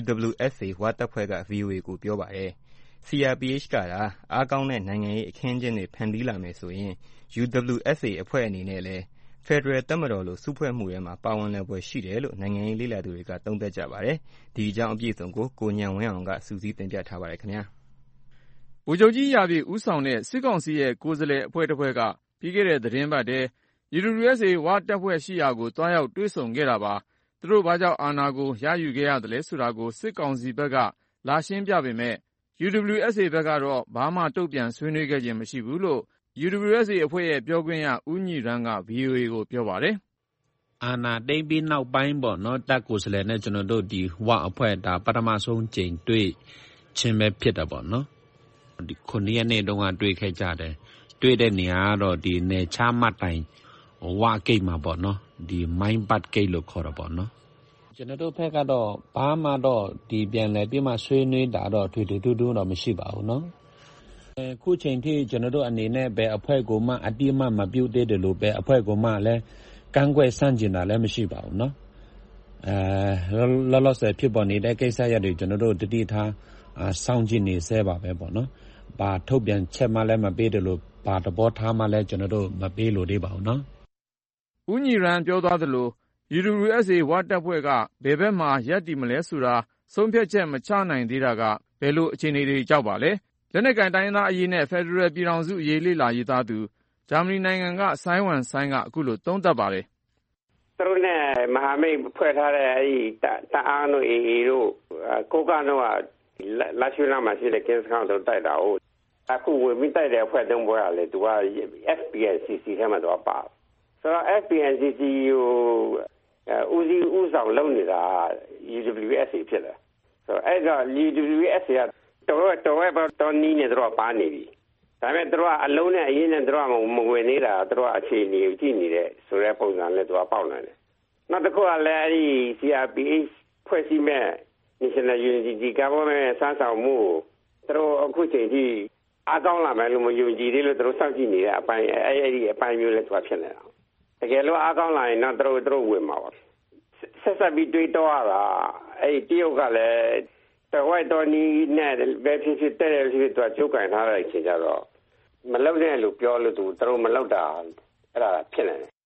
UWSA ဝတပ်ဖွဲ့က VOA ကိုပြောပါတယ်။ CRPH ကသာအားကောင်းတဲ့နိုင်ငံရေးအခင်းအကျင်းတွေဖန်တီးလာမယ်ဆိုရင် UWSA အဖွဲ့အနေနဲ့လည်းဖက်ဒရယ်တပ်မတော်လိုစုဖွဲ့မှုထဲမှာပါဝင်လာဖွယ်ရှိတယ်လို့နိုင်ငံရေးလေ့လာသူတွေကသုံးသပ်ကြပါတယ်။ဒီအကြောင်းအပြည့်အစုံကိုကိုဉာဏ်ဝင်းအောင်ကစုစည်းတင်ပြထားပါတယ်ခင်ဗျာ။ဗိုလ်ချုပ်ကြီးရာပြည့်ဦးဆောင်တဲ့စစ်ကောင်စီရဲ့ကိုယ်စားလှယ်အဖွဲ့တစ်ဖွဲ့ကပြီးခဲ့တဲ့သတင်းပတ်ထဲ UWSA ဝတပ်ဖွဲ့ရှိရာကိုတွားရောက်တွေ့ဆုံခဲ့တာပါ။သူတို့ဘာကြောင့်အာဏာကိုရယူခဲ့ရတယ်လဲဆိုတာကိုစစ်ကောင်စီဘက်ကလာရှင်းပြပေမဲ့ UWSA ဘက်ကတော့ဘာမှတုံ့ပြန်ဆွေးနွေးခဲ့ခြင်းမရှိဘူးလို့UWSA အဖွဲ့ရဲ့ပြောခွင့်ရဦးညီရန်းက VOA ကိုပြောပါတယ်။အာဏာသိမ်းပြီးနောက်ပိုင်းပေါ့နော်တပ်ကိုယ်စားလှယ်နဲ့ကျွန်တော်တို့ဒီဝအဖွဲ့ဒါပထမဆုံးကြိမ်တွေ့ချင်းပဲဖြစ်တာပေါ့နော်။ဒီ9ရက်နေ့တုန်းကတွေ့ခဲ့ကြတယ်။တွေ့တဲ့နေရာကတော့ဒီနေချမတ်တိုင်ဝဂိတ်မှာပေါ့နော်။ဒီမိုင်းပတ်ဂိတ်လို့ခေါ်တာပေါ့နော်။ကျွန်တော်တို့ဘက်ကတော့ဘာမှတော့ဒီပြန်လဲပြီးမှဆွေးနွေးတာတော့ထွေထွေတော့မရှိပါဘူးနော်။ခုချိန်ထိကျွန်တော်တို့အနေနဲ့ပဲအဖွဲ့ကိုမှအတိအမှမပြုတ်သေးတယ်လို့ပဲအဖွဲ့ကိုမှလည်းကန့်ကွက်ဆန့်ကျင်တာလည်းမရှိပါဘူးเนาะလောလောဆယ်ဖြစ်ပေါ်နေတဲ့ကိစ္စရပ်တွေကျွန်တော်တို့တတိထားစောင့်ကြည့်နေဆဲပါပဲပေါ့เนาะဘာထုတ်ပြန်ချက်မှလည်းမပေးတယ်လို့ဘာသဘောထားမှလည်းကျွန်တော်တို့မပေးလို့သေးပါဘူးเนาะဦးညီရန်ပြောသွားသလို UWSA ဝတပ်ဖွဲ့ကဘယ်ဘက်မှာရပ်တည်မလဲဆိုတာဆုံးဖြတ်ချက်မချနိုင်သေးတာကဘယ်လိုအခြေအနေတွေကြောက်ပါလဲလက်နက်ကိုင်တိုင်းသားအရေးနဲ့ဖက်ဒရယ်ပြည်ထောင်စုအရေးလေ့လာရေးသားသူဂျာမနီနိုင်ငံကဆိုင်းဝမ်ဆိုင်းကအခုလိုသုံးသပ်ပါတယ်သူတို့နဲ့မဟာမိတ်ဖွဲ့ထားတဲ့အဲဒီတအားတို့အေအေတို့ကိုကတော့လာရှိလာမှာရှိတဲ့ကင်းစကောင်တို့တိုက်တာဟုတ်အခုဝင်ပြီးတိုက်တဲ့အဖွဲ့သုံးဖွဲ့ကလေသူက FPNCC ထဲမှာတော့ပါဆိုတော့ FPNCC ကိုဦးဆောင်လုပ်နေတာ UWSA ဖြစ်တယ်ဆိုတော့အဲ့တော့ UWSA ကတော့နီးနေတော့ပါနေပြီဒါပေမဲ့သူကအလုံးနဲ့အရင်နဲ့သူကမဝင်နေတာသူကအခြေအနေကိုကြည့်နေတဲ့ဆိုတဲ့ပုံစံနဲ့သူကပေါက်လာတယ်နောက်တစ်ခုကလည်းအဲ့ဒီ CRPH ဖွဲ့စည်းမဲ့ National Unity Government စဆောင်မှုသူတို့အခုချိန်ထိအားကောင်းလာမယ်လို့မယုံကြည်သေးလို့သူတို့စောင့်ကြည့်နေတဲ့အပိုင်းအဲ့ဒီအပိုင်းမျိုးလည်းသူကဖြစ်နေတာတကယ်လို့အားကောင်းလာရင်တော့သူတို့ဝင်မှာပါဆက်ဆက်ပြီးတွေးတော့တာအဲ့ဒီတရုတ်ကလည်းတဝိုက်တော်နီးနဲ့ပဲဖြစ်ဖြစ်တဲ့ဖြစ်သူကချုပ်ကင်ထားတဲ့အချိန်ကျတော့မလောက်တဲ့လို့ပြောလို့သူတို့မလောက်တာအဲ့ဒါဖြစ်နေတယ်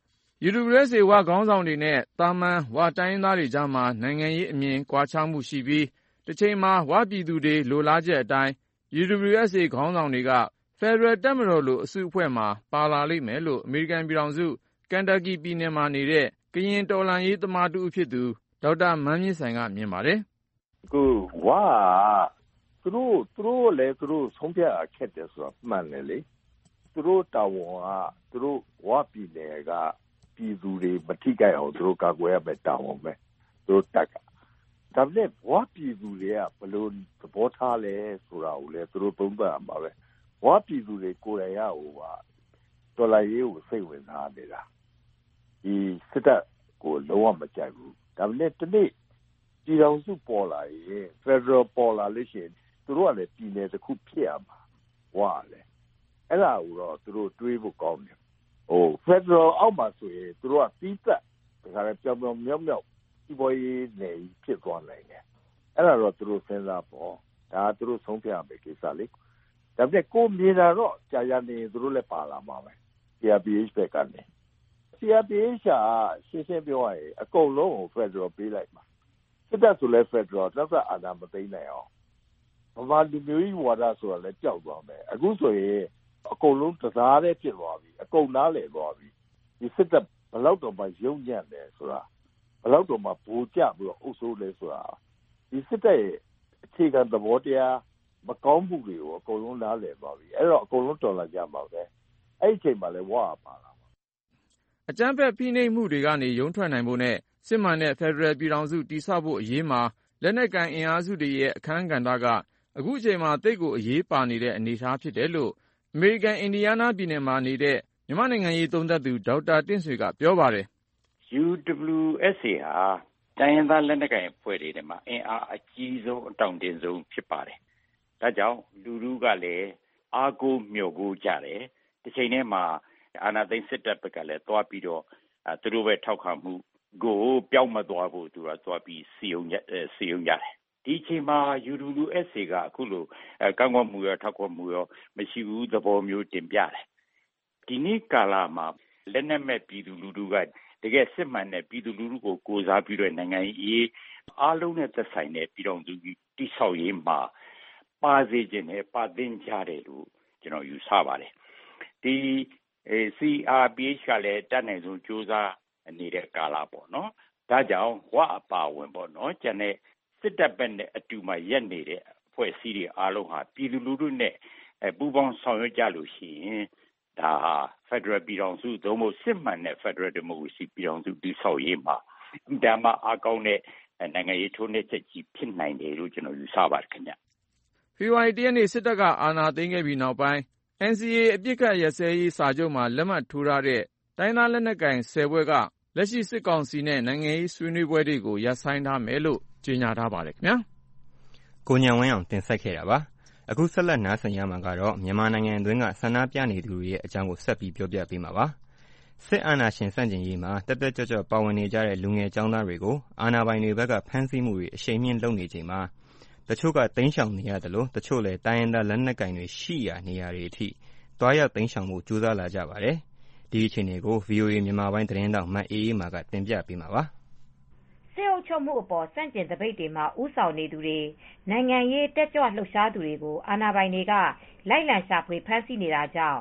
UWSA ဝခေါင်းဆောင်တွေနဲ့တာမန်ဝတိုင်းသားတွေကြားမှာနိုင်ငံရေးအမြင်ကွာခြားမှုရှိပြီးတစ်ချိန်မှာဝပြည်သူတွေလိုလားချက်အတိုင်း UWSA ခေါင်းဆောင်တွေကဖက်ဒရယ်တပ်မတော်လိုအစုအဖွဲ့မှာပါလာလိမ့်မယ်လို့အမေရိကန်ပြည်ထောင်စုကန်တာကီပြည်နယ်မှာနေတဲ့ကရင်တော်လှန်ရေးသမားတူဖြစ်သူဒေါက်တာမန်းမြင့်ဆိုင်ကမြင်ပါတယ်အခုဝါသူတို့လည်းသူတို့ဆုံးဖြတ်အခက်တယ်ဆိုတာမှန်တယ်လေသူတို့တာဝန်ကသူတို့ဝပြည်နယ်ကပြည်သူတွေမထိကြအောင်သူတို့ကာကွယ်ရမယ်တာဝန်ပဲသူတို့တက်ကဒါနဲ့ဝပြည်သူတွေကဘယ်လိုသဘောထားလဲဆိုတာကိုလည်းသူတို့သုံးသပ်ရမှာပဲဝပြည်သူတွေကိုယ်တိုင်ရဟိုပါတော်လှန်ရေးကိုစိတ်ဝင်စားနေတာဒီစစ်တပ်ကိုလုံးဝမကြိုက်ဘူးဒါနဲ့တနေ့ပြည်တော်စုပေါ်လာရင် Federal ပေါ်လာလို့ရှိရင်သူတို့ကလည်းပြည်နယ်တစ်ခုဖြစ်ရမှာဝါလေအဲ့ဒါကိုတော့သူတို့တွေးဖို့ကောင်းတယ်Federal အောက်မှာဆိုရင်သူတို့ကပြီးသက်ဒါကြတဲ့ပြောင်ပြောင်မြောက်မြောက်ဒီပေါ်ရေးနေဖြစ်သွားနိုင်တယ်အဲ့ဒါတော့သူတို့စဉ်းစားပေါ့ဒါသူတို့ဆုံးဖြတ်ရမယ်ကိစ္စလေဒါပေမဲ့ကိုမြင်တာတော့ကြာကြာနေသူတို့လည်းပါလာမှာပဲ CRPH ဘက်ကနေ CRPH ရှင်းရှင်းပြောရရင်အကုန်လုံးကို Federal ပေးလိုက်မှာစစ်တပ်ဆိုလဲ Federal သက်အာဏာမသိမ်းနိုင်အောင်ဗမာလူမျိုးကြီးဝါဒဆိုတာလည်းကြောက်သွားမယ်အခုဆိုရင်အကုန်လုံးတစားတည်းဖြစ်သွားပြီအကုန်နားလည်သွားပြီဒီစစ်တပ်ဘယ်လောက်တော့မှယုံညံ့တယ်ဆိုတာဘယ်လောက်တော့မှဘူကျပြီးတော့အုပ်စိုးလဲဆိုတာဒီစစ်တပ်ရဲ့အခြေခံသဘောတရားမကောင်းမှုတွေကိုအကုန်လုံးနားလည်သွားပြီအဲ့တော့အကုန်လုံးတော်လာကြမှာပဲအဲ့ဒီအချိန်မှာလည်းဝါပါလာမှာအကြမ်းဖက်ဖိနှိပ်မှုတွေကနေရုန်းထွက်နိုင်ဖို့နဲ့စစ်မှန်တဲ့ဖက်ဒရယ်ပြည်ထောင်စုတည်ဆောက်ဖို့အရေးမှာလက်နက်ကိုင်အင်အားစုတွေရဲ့အခမ်းကဏ္ဍကအခုအချိန်မှာတိတ်ကိုအရေးပါနေတဲ့အနေအထားဖြစ်တယ်လို့အမေရိကန်အင်ဒီယားနားပြည်နယ်မှာနေတဲ့မြန်မာနိုင်ငံရေးသုံးသပ်သူဒေါက်တာတင့်ဆွေကပြောပါတယ် UWSA ဟာတိုင်းရင်းသားလက်နက်ကိုင်အဖွဲ့တွေထဲမှာအင်အားအကြီးဆုံးအတောင့်တင်းဆုံးဖြစ်ပါတယ်ဒါကြောင့်လူထုကလည်းအားကိုးမျှော်ကိုးကြတယ်တစ်ချိန်တည်းမှာအာဏာသိမ်းစစ်တပ်ဘက်ကလည်းတွားပြီးတော့သူတို့ပဲထောက်ခံမှုကိုပြောင်းမသွားဖို့သူကတွားပြီးစီယုံကြတယ်ဒီအချိန်မှာ UWSA ကအခုလိုကန့်ကွက်မှုရောထောက်ကွက်မှုရောမရှိဘူးသဘောမျိုးတင်ပြတယ်ဒီနေ့ကာလမှာလက်နက်မဲ့ပြည်သူလူထုကတကယ်စစ်မှန်တဲ့ပြည်သူလူထုကိုကိုစားပြီးတော့နိုင်ငံရေးအားလုံးနဲ့သက်ဆိုင်တဲ့ပြည်တော်စုတိဆောက်ရေးမှာပါစေခြင်းနဲ့ပါသင်ကြတယ်လို့ကျွန်တော်ယူဆပါတယ်ဒီ CRPH ကလည်းတတ်နိုင်ဆုံးစူးစမ်းနေတဲ့ကာလပေါ့နော်ဒါကြောင့်ဝအပါဝင်ပေါ့နော်ကျန်တဲ့စစ်တပ်ဘက်နဲ့အတူမှရက်နေတဲ့အဖွဲ့အစည်းတွေအားလုံးဟာပြည်သူလူထုနဲ့ပူးပေါင်းဆောင်ရွက်ကြလို့ရှိရင်ဒါဟာ Federal ပြည်ထောင်စုသို့မဟုတ်စစ်မှန်တဲ့ Federal Democracy ပြည်ထောင်စုတည်ဆောက်ရေးမှာဒါမှအကောင်းတဲ့နိုင်ငံရေးထိုးနှက်ချက်ကြီးဖြစ်နိုင်တယ်လို့ကျွန်တော်ယူဆပါတယ်ခင်ဗျဖေဖော်ဝါရီ ရက်နေ့စစ်တပ်ကအာဏာသိမ်းခဲ့ပြီးနောက်ပိုင်း NCA အပစ်အခတ်ရပ်စဲရေးစာချုပ်မှာလက်မှတ်ထိုးထားတဲ့တိုင်းသားလက်နက်ကိုင်10ဖွဲ့ကလက်ရှိစစ်ကောင်စီနဲ့နိုင်ငံရေးဆွေးနွေးပွဲတွေကိုရပ်ဆိုင်းထားမယ်လို့ကြေညာထားပါတယ်ခင်ဗျာကိုဉာဏ်ဝင်းအောင်တင်ဆက်ခဲ့တာပါအခုဆက်လက်နားဆင်ရမှာကတော့မြန်မာနိုင်ငံအတွင်းကဆန္ဒပြနေသူတွေရဲ့အကြောင်းကိုဆက်ပြီးပြောပြပေးမှာပါစစ်အာဏာရှင်ဆန့်ကျင်ရေးမှာတက်တက်ကြွကြွပါဝင်နေကြတဲ့လူငယ်ကျောင်းသားတွေကိုအာဏာပိုင်တွေဘက်ကဖမ်းဆီးမှုတွေအရှိန်မြင့်လုပ်နေချိန်မှာတချို့ကတိမ်းရှောင်နေရတယ်လို့တချို့လည်းတိုင်းရင်းသားလက်နက်ကိုင်တွေရှိရာနေရာတွေအထိတွားရောက်တိမ်းရှောင်မှုကြိုးစားလာကြပါတယ်ဒီအခြေအနေကို VOA မြန်မာပိုင်းသတင်းတောက်မတ်အေးအေးမာကတင်ပြပေးမှာပါစစ်အုပ်ချုပ်မှုအပေါ်စန့်ကျင်တပိတ်တွေမှာဥဆောင်နေသူတွေနိုင်ငံရေးတက်ကြွလှုပ်ရှားသူတွေကိုအာဏာပိုင်တွေကလိုက်လံရှာဖွေဖမ်းဆီးနေတာကြောင့်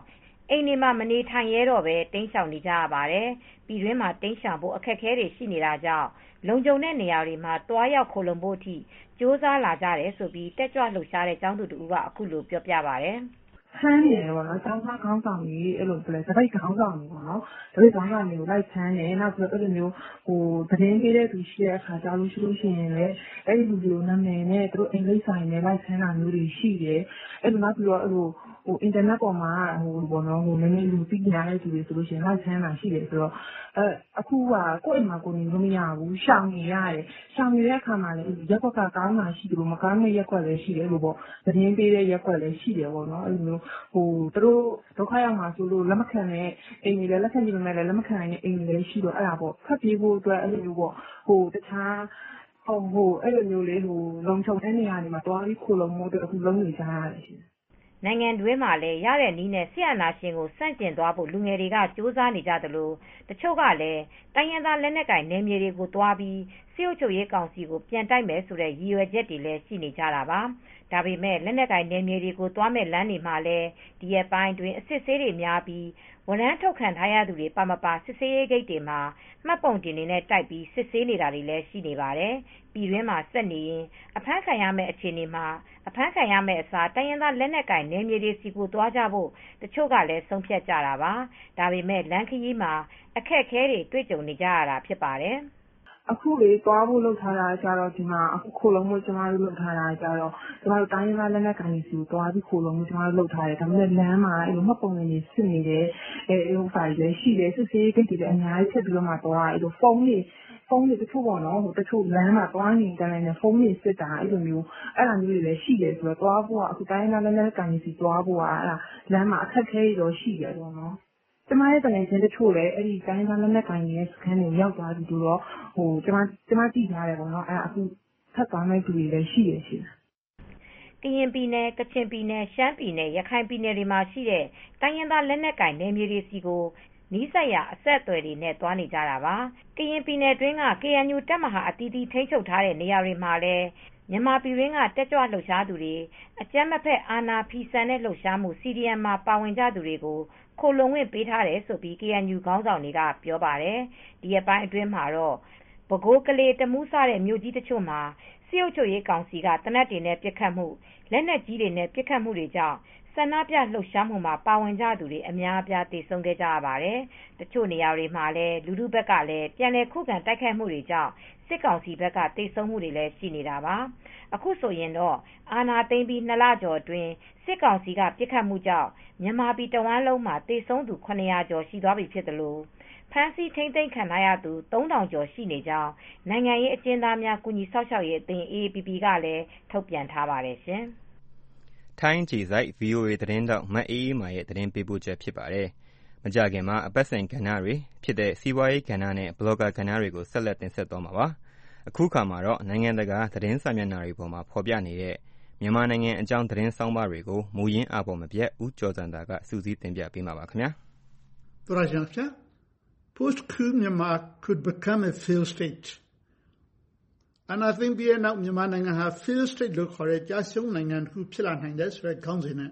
အိမ်တွေမှာမနေထိုင်ရဲတော့ဘဲတိမ်းရှောင်နေကြရပါတယ်။ပြည်တွင်းမှာတိမ်းရှောင်ဖို့အခက်အခဲတွေရှိနေတာကြောင့်လုံခြုံတဲ့နေရာတွေမှာတွားရောက်ခိုလုံဖို့အထိကြိုးစားလာကြတယ်ဆိုပြီးတက်ကြွလှုပ်ရှားတဲ့ကျောင်းသူတူကအခုလိုပြောပြပါတယ်။ဖမ်းနေတယ်ပေါ့နော်ကျောင်းသားခေါင်းဆောင်ကြီးအဲ့လိုပြလဲတပိတ်ခေါင်းဆောင်ကြီးပေါ့နော်တပိတ်ခေါင်းဆောင်တွေကိုလိုက်ဖမ်းတယ်နောက်ပြီးအဲ့လိုမျိုးသတင်းပေးတဲ့သူရှိတဲ့အခါကြောင့်လို့ရှိလို့ရှိရင်လည်းအဲ့ဒီလူတွေကိုနာမည်နဲ့သူတို့အင်္ဂလိပ်စာနဲ့လိုက်ဖမ်းတာမျိုးတွေရှိတယ်အဲ့လိုနောက်ပြီးတော့အဲ့လိုအင်တာနက်ပေါ်မှာဘောနော်နည်းနည်းလူသိကြတဲ့သူတွေဆိုလို့ရှိရင်လိုက်ဖမ်းတာရှိတယ်ဆိုတော့အခုကကိုယ့်အိမ်မှာကိုနေလို့မရဘူးရှောင်နေရတယ်ရှောင်နေတဲ့အခါမှာလည်းရက်ကွက်ကကောင်းတာရှိတယ်မကောင်းတဲ့ရက်ကွက်လည်းရှိတယ်လို့ပေါ့သတင်းပေးတဲ့ရက်ကွက်လည်းရှိတယ်ပေါ့နော်အဲ့လိုမျိုးသူတို့ဒုက္ခရောက်မှာဆိုလို့လက်မခံတဲ့အိမ်တွေလည်းလက်ခံကြည့်ပေမဲ့လည်းလက်မခံနိုင်တဲ့အိမ်တွေလည်းရှိတော့အဲ့ဒါပေါ့ဖတ်ပြေးဖို့အတွက်အဲ့လိုမျိုးပေါ့တခြားအဲ့လိုမျိုးလေးလုံခြုံတဲ့နေရာတွေမှာတွားပြီးခိုလုံမှုအတွက်အခုလုံးနေကြရတယ်ရှင်နိုင်ငံတွင်းမှာလည်းရတဲ့နည်းနဲ့ဆရာနာရှင်ကိုစန့်ကျင်သွားဖို့လူငယ်တွေကစူးစမ်းနေကြသလိုတချို့ကလည်းတိုင်းရင်းသားလက်နက်ကိုင်နယ်မြေတွေကိုတွားပြီးစစ်အုပ်ချုပ်ရေးကောင်စီကိုပြန်တိုက်မယ်ဆိုတဲ့ရည်ရွယ်ချက်တွေလည်းရှိနေကြတာပါဒါပေမဲ့လက်နက်ကိုင်နယ်မြေတွေကိုတွားမဲ့လမ်းတွေမှာလည်းဒီရက်ပိုင်းတွင်အစစ်ဆေးတွေများပြီးဝန်ထမ်းထုတ်ခံထားရသူတွေပါမပါစစ်ဆေးရေးဂိတ်တွေမှာမှတ်ပုံတင်နေနဲ့တိုက်ပြီးစစ်ဆေးနေတာတွေလည်းရှိနေပါတယ်ပြည်တွင်းမှာဆက်နေရင်အဖမ်းခံရမယ့်အခြေအနေမှာအဖမ်းခံရမယ့်အစားတိုင်းရင်းသားလက်နက်ကိုင်နယ်မြေတွေစီကိုသွားကြဖို့တချို့ကလည်းဆုံးဖြတ်ကြတာပါဒါပေမဲ့လမ်းခရီးမှာအခက်အခဲတွေတွေ့ကြုံနေကြရတာဖြစ်ပါတယ်အခုလေသွားဖို့လုပ်ထားတာကြတော့ဒီမှာအခုခိုလုံမှုကျမတို့လုပ်ထားတာကြတော့ကျမတို့တိုင်းရင်းသားလက်နက်ကိုင်စီကိုသွားပြီးခိုလုံမှုကျမတို့လုပ်ထားတယ်ဒါပေမဲ့လမ်းမှာအဲ့လိုမှတ်ပုံနေစစ်နေတယ်ဥစ္စာတွေရှိတယ်စစ်ဆေးဂိတ်တွေလည်းအများကြီးဖြစ်ပြီးတော့မှသွားအဲ့လိုဖုန်းတွေတချို့ပေါ့နော်တချို့လမ်းမှာသွားနေတယ်လည်းဖုန်းတွေစစ်တာအဲ့လိုမျိုးတွေလည်းရှိတယ်ဆိုတော့သွားဖို့ကအခုတိုင်းရင်းသားလက်နက်ကိုင်စီသွားဖို့ကအဲ့ဒါလမ်းမှာအခက်အခဲတွေတော့ရှိတယ်ပေါ့နော်ကျမရဲ့တငယ်ချင်းတချို့လည်းအဲ့ဒီတိုင်းသားလက်နက်ကိုင်ရဲ့စခန်းတွေရောက်သွားပြီလို့တော့ကျမတည်ထားတယ်ပေါ့နော်အဲ့ဒါအခုထပ်သွားမယ့်သူတွေလည်းရှိတယ်ရှင်ကရင်ပြည်နယ်ကချင်ပြည်နယ်ရှမ်းပြည်နယ်ရခိုင်ပြည်နယ်တွေမှာရှိတဲ့တိုင်းရင်းသားလက်နက်ကိုင်နယ်မြေတွေစီကိုနီးစပ်ရာအဆက်အသွယ်တွေနဲ့သွားနေကြတာပါကရင်ပြည်နယ်တွင်းက KNU တပ်မဟာအသီးသီးထိန်းချုပ်ထားတဲ့နေရာတွေမှာလည်းမြန်မာပြည်တွင်းကတက်ကြွလှုပ်ရှားသူတွေအကြမ်းမဖက်အာဏာဖီဆန်တဲ့လှုပ်ရှားမှု CDM မှာပါဝင်ကြသူတွေကိုခိုလုံဝင်ပေးထားတယ်ဆိုပြီး KNU ခေါင်းဆောင်တွေကပြောပါတယ်ဒီရက်ပိုင်းအတွင်းမှာတော့ပဲခူးကလေးတမူးစတဲ့မြို့ကြီးတချို့မှာစစ်အုပ်ချုပ်ရေးကောင်စီကတနက်တွေနဲ့ပစ်ခတ်မှုလက်နက်ကြီးတွေနဲ့ပစ်ခတ်မှုတွေကြောင့်ဆန္ဒပြလှုပ်ရှားမှုမှာပါဝင်ကြသူတွေအများအပြားသေဆုံးခဲ့ကြရပါတယ်။တချို့နေရာတွေမှာလည်းလူထုဘက်ကလည်းပြန်လည်ခုခံတိုက်ခိုက်မှုတွေကြောင့်စစ်ကောင်စီဘက်ကသေဆုံးမှုတွေလည်းရှိနေတာပါ။အခုဆိုရင်တော့အာဏာသိမ်းပြီး2လကျော်အတွင်းစစ်ကောင်စီကပစ်ခတ်မှုကြောင့်မြန်မာပြည်တဝန်းလုံးမှာသေဆုံးသူ900ကျော်ရှိသွားပြီဖြစ်တယ်လို့ဖမ်းဆီးထိန်းသိမ်းခံထားရသူ3000ကျော်ရှိနေကြောင်းနိုင်ငံရေးအကျဉ်းသားများကူညီဆောက်ရှောက်ရေးအသင်း AAPP ကလည်းထုတ်ပြန်ထားပါတယ်ရှင်။ထိုင်းအခြေစိုက် VOA သတင်းထောက်မအေးအေးမာရဲ့သတင်းပေးပို့ချက်ဖြစ်ပါတယ်။မကြာခင်မှာအပတ်စဉ်ကဏ္ဍတွေဖြစ်တဲ့စီးပွားရေးကဏ္ဍနဲ့ဘလော့ဂါကဏ္ဍတွေကိုဆက်လက်တင်ဆက်သွားမှာပါ။အခုခါမှာတော့နိုင်ငံတကာသတင်းစာမျက်နှာတွေပေါ်မှာဖော်ပြနေတဲ့မြန်မာနိုင်ငံအကြောင်းသတင်းဆောင်းပါးတွေကိုမူရင်းအားပေါ်မပြတ်ဦးကျော်စံသာကစူးစီးတင်ပြပေးမှာပါခင်ဗျာ။သောရရှင်ဗျာ Post-coup Myanmar could become a failed state. အာဏာသိမ်းပြီးတဲ့နောက်မြန်မာနိုင်ငံဟာ failed state လို့ခေါ်တဲ့ကျရှုံးနိုင်ငံတစ်ခုဖြစ်လာနိုင်တယ်ဆိုတဲ့ခေါင်းစဉ်နဲ့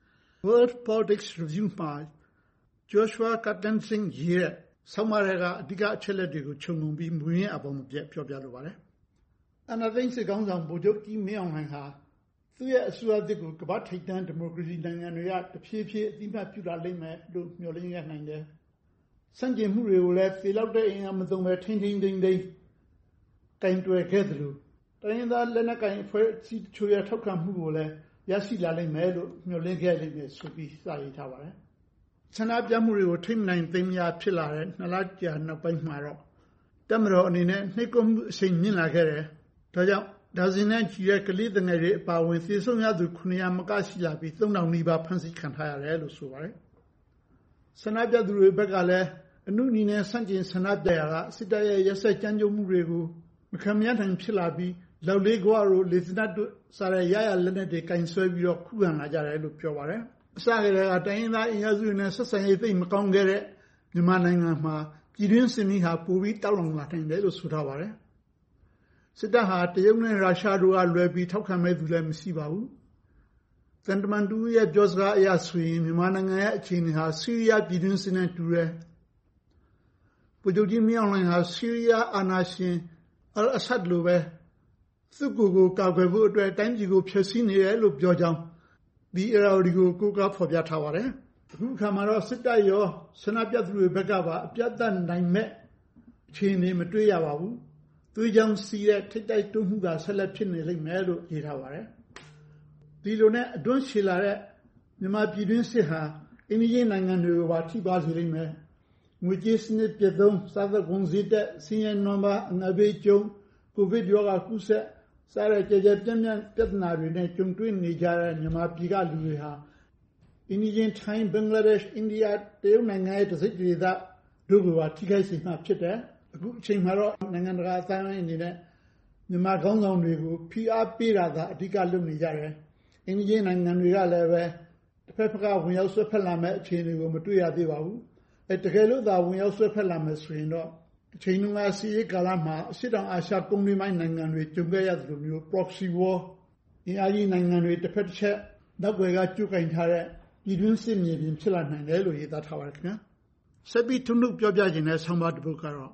World Politics Review မှာ Joshua Katensing ရေးတဲ့ဆောင်းပါးတွေကအဓိကအချက်အလက်တွေကိုခြုံငုံပြီးမူရင်းအပေါ်မပြတ်ပြောပြလိုပါတယ်။အာဏာသိမ်းစစ်ကောင်ဆောင်ဗိုလ်ချုပ်ကြီးမင်းအောင်လှိုင်ဟာသူ့ရဲ့အစိုးရသစ်ကိုကမ္ဘာထိပ်တန်းဒီမိုကရေစီနိုင်ငံတွေကတဖြည်းဖြည်းအသိအမှတ်ပြုလာလိမ့်မယ်လို့မျှော်လင့်ရနိုင်တယ်။စန့်ကျင်မှုတွေကိုလည်းသေလောက်တဲ့အင်အားမသုံးပဲထိန်းကင်တွယ်ခဲ့သလိုတိုင်းရင်းသားလက်နက်ကိုင်အဖွဲ့အစည်းတချို့ရဲ့ထောက်ခံမှုကိုလည်းရရှိလာလိမ့်မယ်လို့မျှော်လင့်ခဲ့လိမ့်မယ်ဆိုပြီးစရေးထားပါတယ်။ဆန္ဒပြမှုတွေကိုထိမ့်နိုင်သိမ်းမရဖြစ်လာတဲ့2လကြာနောက်ပိုင်းမှာတော့တပ်မတော်အနေနဲ့နှိပ်ကွပ်မှုအရှိန်မြင့်လာခဲ့တယ်။ဒါကြောင့်ဒါဇင်နဲ့ချီတဲ့ကလေးငယ်တွေအပါအဝင်သေဆုံးရသူ900မကရှိလာပြီး3000နီးပါးဖမ်းဆီးခံထားရတယ်လို့ဆိုပါတယ်။ဆန္ဒပြသူတွေဘက်ကလည်းအနုနည်းနဲ့ဆန့်ကျင်ဆန္ဒပြရာကစစ်တပ်ရဲ့ရက်စက်ကြမ်းကြုတ်မှုတွေကိုမခံမရနိုင်ဖြစ်လာပြီးလောက်လေးကွာတို့လေစနတ်တို့စားရရလက်နဲ့တွေကင်ဆွဲပြီးတော့ခုခံလာကြတယ်လို့ပြောပါတယ်။အစကတည်းကတိုင်းရင်းသားအင်အားစုတွေနဲ့ဆက်ဆံရေးသိမကောင်းခဲ့တဲ့မြန်မာနိုင်ငံမှာပြည်တွင်းစစ်မီးဟာပိုပြီးတောက်လောင်လာနိုင်တယ်လို့ဆိုထားပါတယ်။စစ်တပ်ဟာတရုတ်နဲ့ရုရှားတို့ကလွယ်ပြီးထောက်ခံမဲ့သူလည်းမရှိပါဘူးသံတမန်တူရဲ့ပြောစကားအရဆိုရင်မြန်မာနိုင်ငံရဲ့အခြေအနေဟာဆီးရီးယားပြည်တွင်းစစ်နဲ့တူတယ်ဗိုလ်ချုပ်ကြီးမင်းအောင်လှိုင်ဟာဆီးရီးယားအာဏာရှင်အဆတ်လိုပဲသူ့ကိုကာကွယ်ဖို့အတွက်တိုင်းပြည်ကိုဖျက်ဆီးနေတယ်လို့ပြောကြောင်းဒီအရာတွေကိုကိုးကားဖော်ပြထားပါတယ်အခုအခါမှာတော့စစ်တပ်ရောဆန္ဒပြသူတွေဘက်ကပါအပြတ်သက်နိုင်မဲ့အခြေအနေမတွေ့ရပါဘူးသွေးကြောင်စီးတဲ့ထိတ်တိုက်တွန်းမှုကဆက်လက်ဖြစ်နေလိမ့်မယ်လို့ရေးထားပါတယ်ဒီလိုနဲ့အတွန်းရှည်လာတဲ့မြန်မာပြည်တွင်းစစ်ဟာအိန္ဒိယနိုင်ငံတွေကိုပါထိပါစေလိမ့်မယ်ငွေကြေးစနစ်ပြည့်စုံစားသောက်ကုန်စည်တဲ့ဆင်းရဲနွမ်းပါးအငတ်ဘေးကျုံကိုဗစ်ရောဂါကူးစက်စားရကြကြပြန့်ပြဿနာတွေနဲ့ကြုံတွေ့နေကြတဲ့မြန်မာပြည်ကလူတွေဟာအိန္ဒိယထိုင်းဘင်္ဂလားဒေ့ရှ်အိန္ဒိယတရုတ်နိုင်ငံရဲ့တစိတ်ဒေသတို့ကပါထိခိုက်စေမှဖြစ်တယ်အခုအချိန်မှာတော့နိုင်ငံတကာအတိုင်းအဝိုင်းအနေနဲ့မြန်မာခေါင်းဆောင်တွေကိုဖိအားပေးတာသာအဓိကလုပ်နေကြတယ်အိန္ဒိယနိုင်ငံတွေကလည်းပဲတစ်ဖက်ကဝင်ရောက်ဆွဲဖက်လာမဲ့အခြေအနေကိုမတွေ့ရသေးပါဘူးတကယ်လို့သာဝင်ရောက်ဆွဲဖက်လာမယ်ဆိုရင်တော့အချိန်ကစီးရီးကာလမှာအရှေ့တောင်အာရှကုန်းတွင်းပိုင်းနိုင်ငံတွေကြုံခဲ့ရသလိုမျိုး proxy war အင်အားကြီးနိုင်ငံတွေတစ်ဖက်တစ်ချက်နောက်ွယ်ကကျုပ်ကင်ထားတဲ့ပြည်တွင်းစစ်မြေပြင်ဖြစ်လာနိုင်တယ်လို့ရေးသားထားပါတယ်ခင်ဗျာဆက်ပြီးထုံ့နှုတ်ပြောပြခြင်းနဲ့ဆောင်းပါးတစ်ပုဒ်ကတော့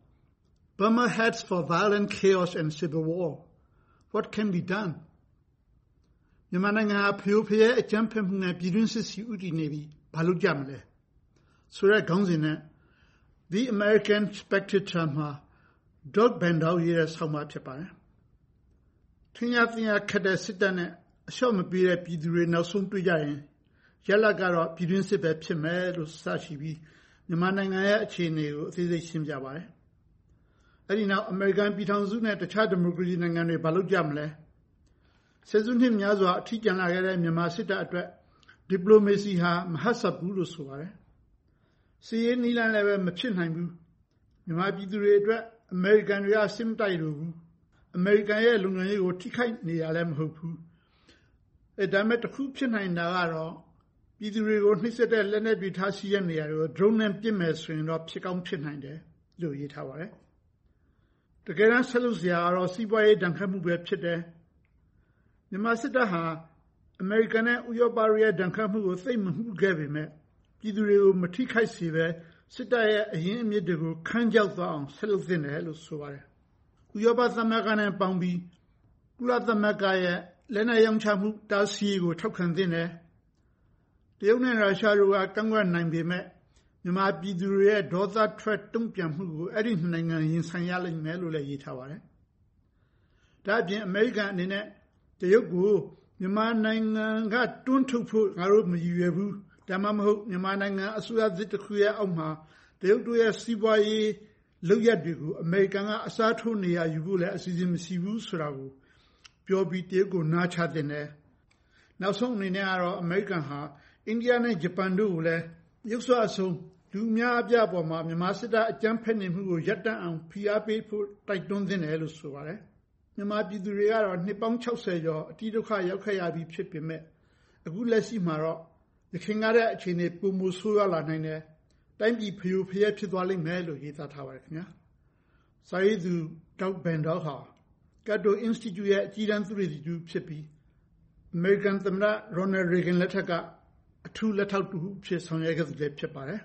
Burma heads for violent chaos and civil war. What can be done? မြန်မာနိုင်ငံဟာဖျို့ဖျဲအကြမ်းဖက်မှုနဲ့ပြည်တွင်းစစ်စီဥတီနေပြီးဘာလို့ကြမလဲဆိုတဲ့ခေါင်းစဉ်နဲ့ The American Spectator မှာ Doug Bandow ရေးတဲ့ဆောင်းပါးဖြစ်ပါတယ်။ထင်ရသင်ရခက်တဲ့စစ်တပ်နဲ့အလျှော့မပေးတဲ့ပြည်သူတွေနောက်ဆုံးတွေ့ကြရင်ရလဒ်ကတော့ပြည်တွင်းစစ်ပဲဖြစ်မယ်လို့စရှိပြီးမြန်မာနိုင်ငံရဲ့အခြေအနေကိုအသေးစိတ်ရှင်းပြပါတယ်။အဲဒီနောက်အမေရိကန်ပြည်ထောင်စုနဲ့တခြားဒီမိုကရေစီနိုင်ငံတွေဘာလို့ကြမလဲ။ဆယ်စုနှစ်များစွာအထီးကျန်လာခဲ့တဲ့မြန်မာစစ်တပ်အတွက်ဒီပလိုမေစီဟာမဟတ်ဆပ်ဘူးလို့ဆိုပါတယ်။စီးရေးနီးလန်းလည်းပဲမဖြစ်နိုင်ဘူး။မြန်မာပြည်သူတွေအတွက်အမေရိကန်တွေကစစ်မတိုက်လို့ဘူး။အမေရိကန်ရဲ့လုံခြုံရေးကိုထိခိုက်နေရလည်းမဟုတ်ဘူး။ဒါမဲ့တစ်ခုဖြစ်နိုင်တာကတော့ပြည်သူတွေကိုနှိမ့်ဆက်တဲ့လက်နက်တွေထားရှိတဲ့နေရာတွေကို drone နဲ့ပစ်မယ်ဆိုရင်တော့ဖြစ်ကောင်းဖြစ်နိုင်တယ်လို့ရေးထားပါတယ်။တကယ်တမ်းဆက်လို့စရာကတော့စီးပွားရေးဒဏ်ခတ်မှုပဲဖြစ်တယ်။မြန်မာစစ်တပ်ဟာအမေရိကန်နဲ့ဥရောပရဲ့ဒဏ်ခတ်မှုကိုသိမမှုခဲ့ပေမဲ့ပြည်သူတွေကိုမထိခိုက်စေပဲစစ်တပ်ရဲ့အရင်အမြစ်တွေကိုခန်းကြောက်သွားအောင်ဆက်လုပ်သင့်တယ်လို့ဆိုပါတယ်။ဥရောပသမဂ္ဂနဲ့ပေါင်းပြီးကုလသမဂ္ဂရဲ့လက်နက်ရောင်းချမှုတားဆီးကိုထောက်ခံသင့်တယ်။တရုတ်နဲ့ရုရှားတို့ကကန့်ကွက်နိုင်ပေမဲ့မြန်မာပြည်သူတွေရဲ့ဒေါသထွက်တုံ့ပြန်မှုကိုအဲ့ဒီနိုင်ငံရင်ဆိုင်ရလိမ့်မယ်လို့လည်းရေးထားပါတယ်။ဒါ့အပြင်အမေရိကန်အနေနဲ့တရုတ်ကိုမြန်မာနိုင်ငံကတွန်းထုတ်ဖို့ငါတို့မရည်ရွယ်ဘူး။ဒါမှမဟုတ်မြန်မာနိုင်ငံအစိုးရသစ်တစ်ခုရဲ့အောက်မှာတရုတ်တို့ရဲ့စီးပွားရေးလုပ်ရက်တွေကိုအမေရိကန်ကအစားထိုးနေရယူဖို့လည်းအစီအစဉ်မရှိဘူးဆိုတာကိုပြောပြီးတရုတ်ကိုနားချတဲ့နယ်နောက်ဆုံးအနေနဲ့ကတော့အမေရိကန်ဟာအိန္ဒိယနဲ့ဂျပန်တို့ကိုလည်းရုပ်စွအဆုံးလူများအပြားပေါ်မှာမြန်မာစစ်တပ်အကြမ်းဖက်နေမှုကိုရပ်တန့်အောင်ဖိအားပေးဖို့တိုက်တွန်းသင့်တယ်လို့ဆိုပါတယ်မြန်မာပြည်သူတွေကတော့နှစ်ပေါင်း60ကျော်အတိဒုက္ခရောက်ခဲ့ရပြီးဖြစ်ပေမဲ့အခုလက်ရှိမှာတော့ရခိုင်ကတဲ့အခြေအနေပုံမဆိုးရလာနိုင်တယ်တိုင်းပြည်ဖျို့ဖျက်ဖြစ်သွားလိမ့်မယ်လို့ရေးသားထားပါတယ်ခင်ဗျာစာရေးသူဒေါက်ဘန်ဒေါဟာCato Institute ရဲ့အကြီးတန်းသုတေသီတူဖြစ်ပြီးအမေရိကန်သမ္မတရိုနယ်ရေဂင်လက်ထက်ကအထူးလက်ထောက်တူဖြစ်ဆောင်ရွက်ခဲ့သူလည်းဖြစ်ပါတယ်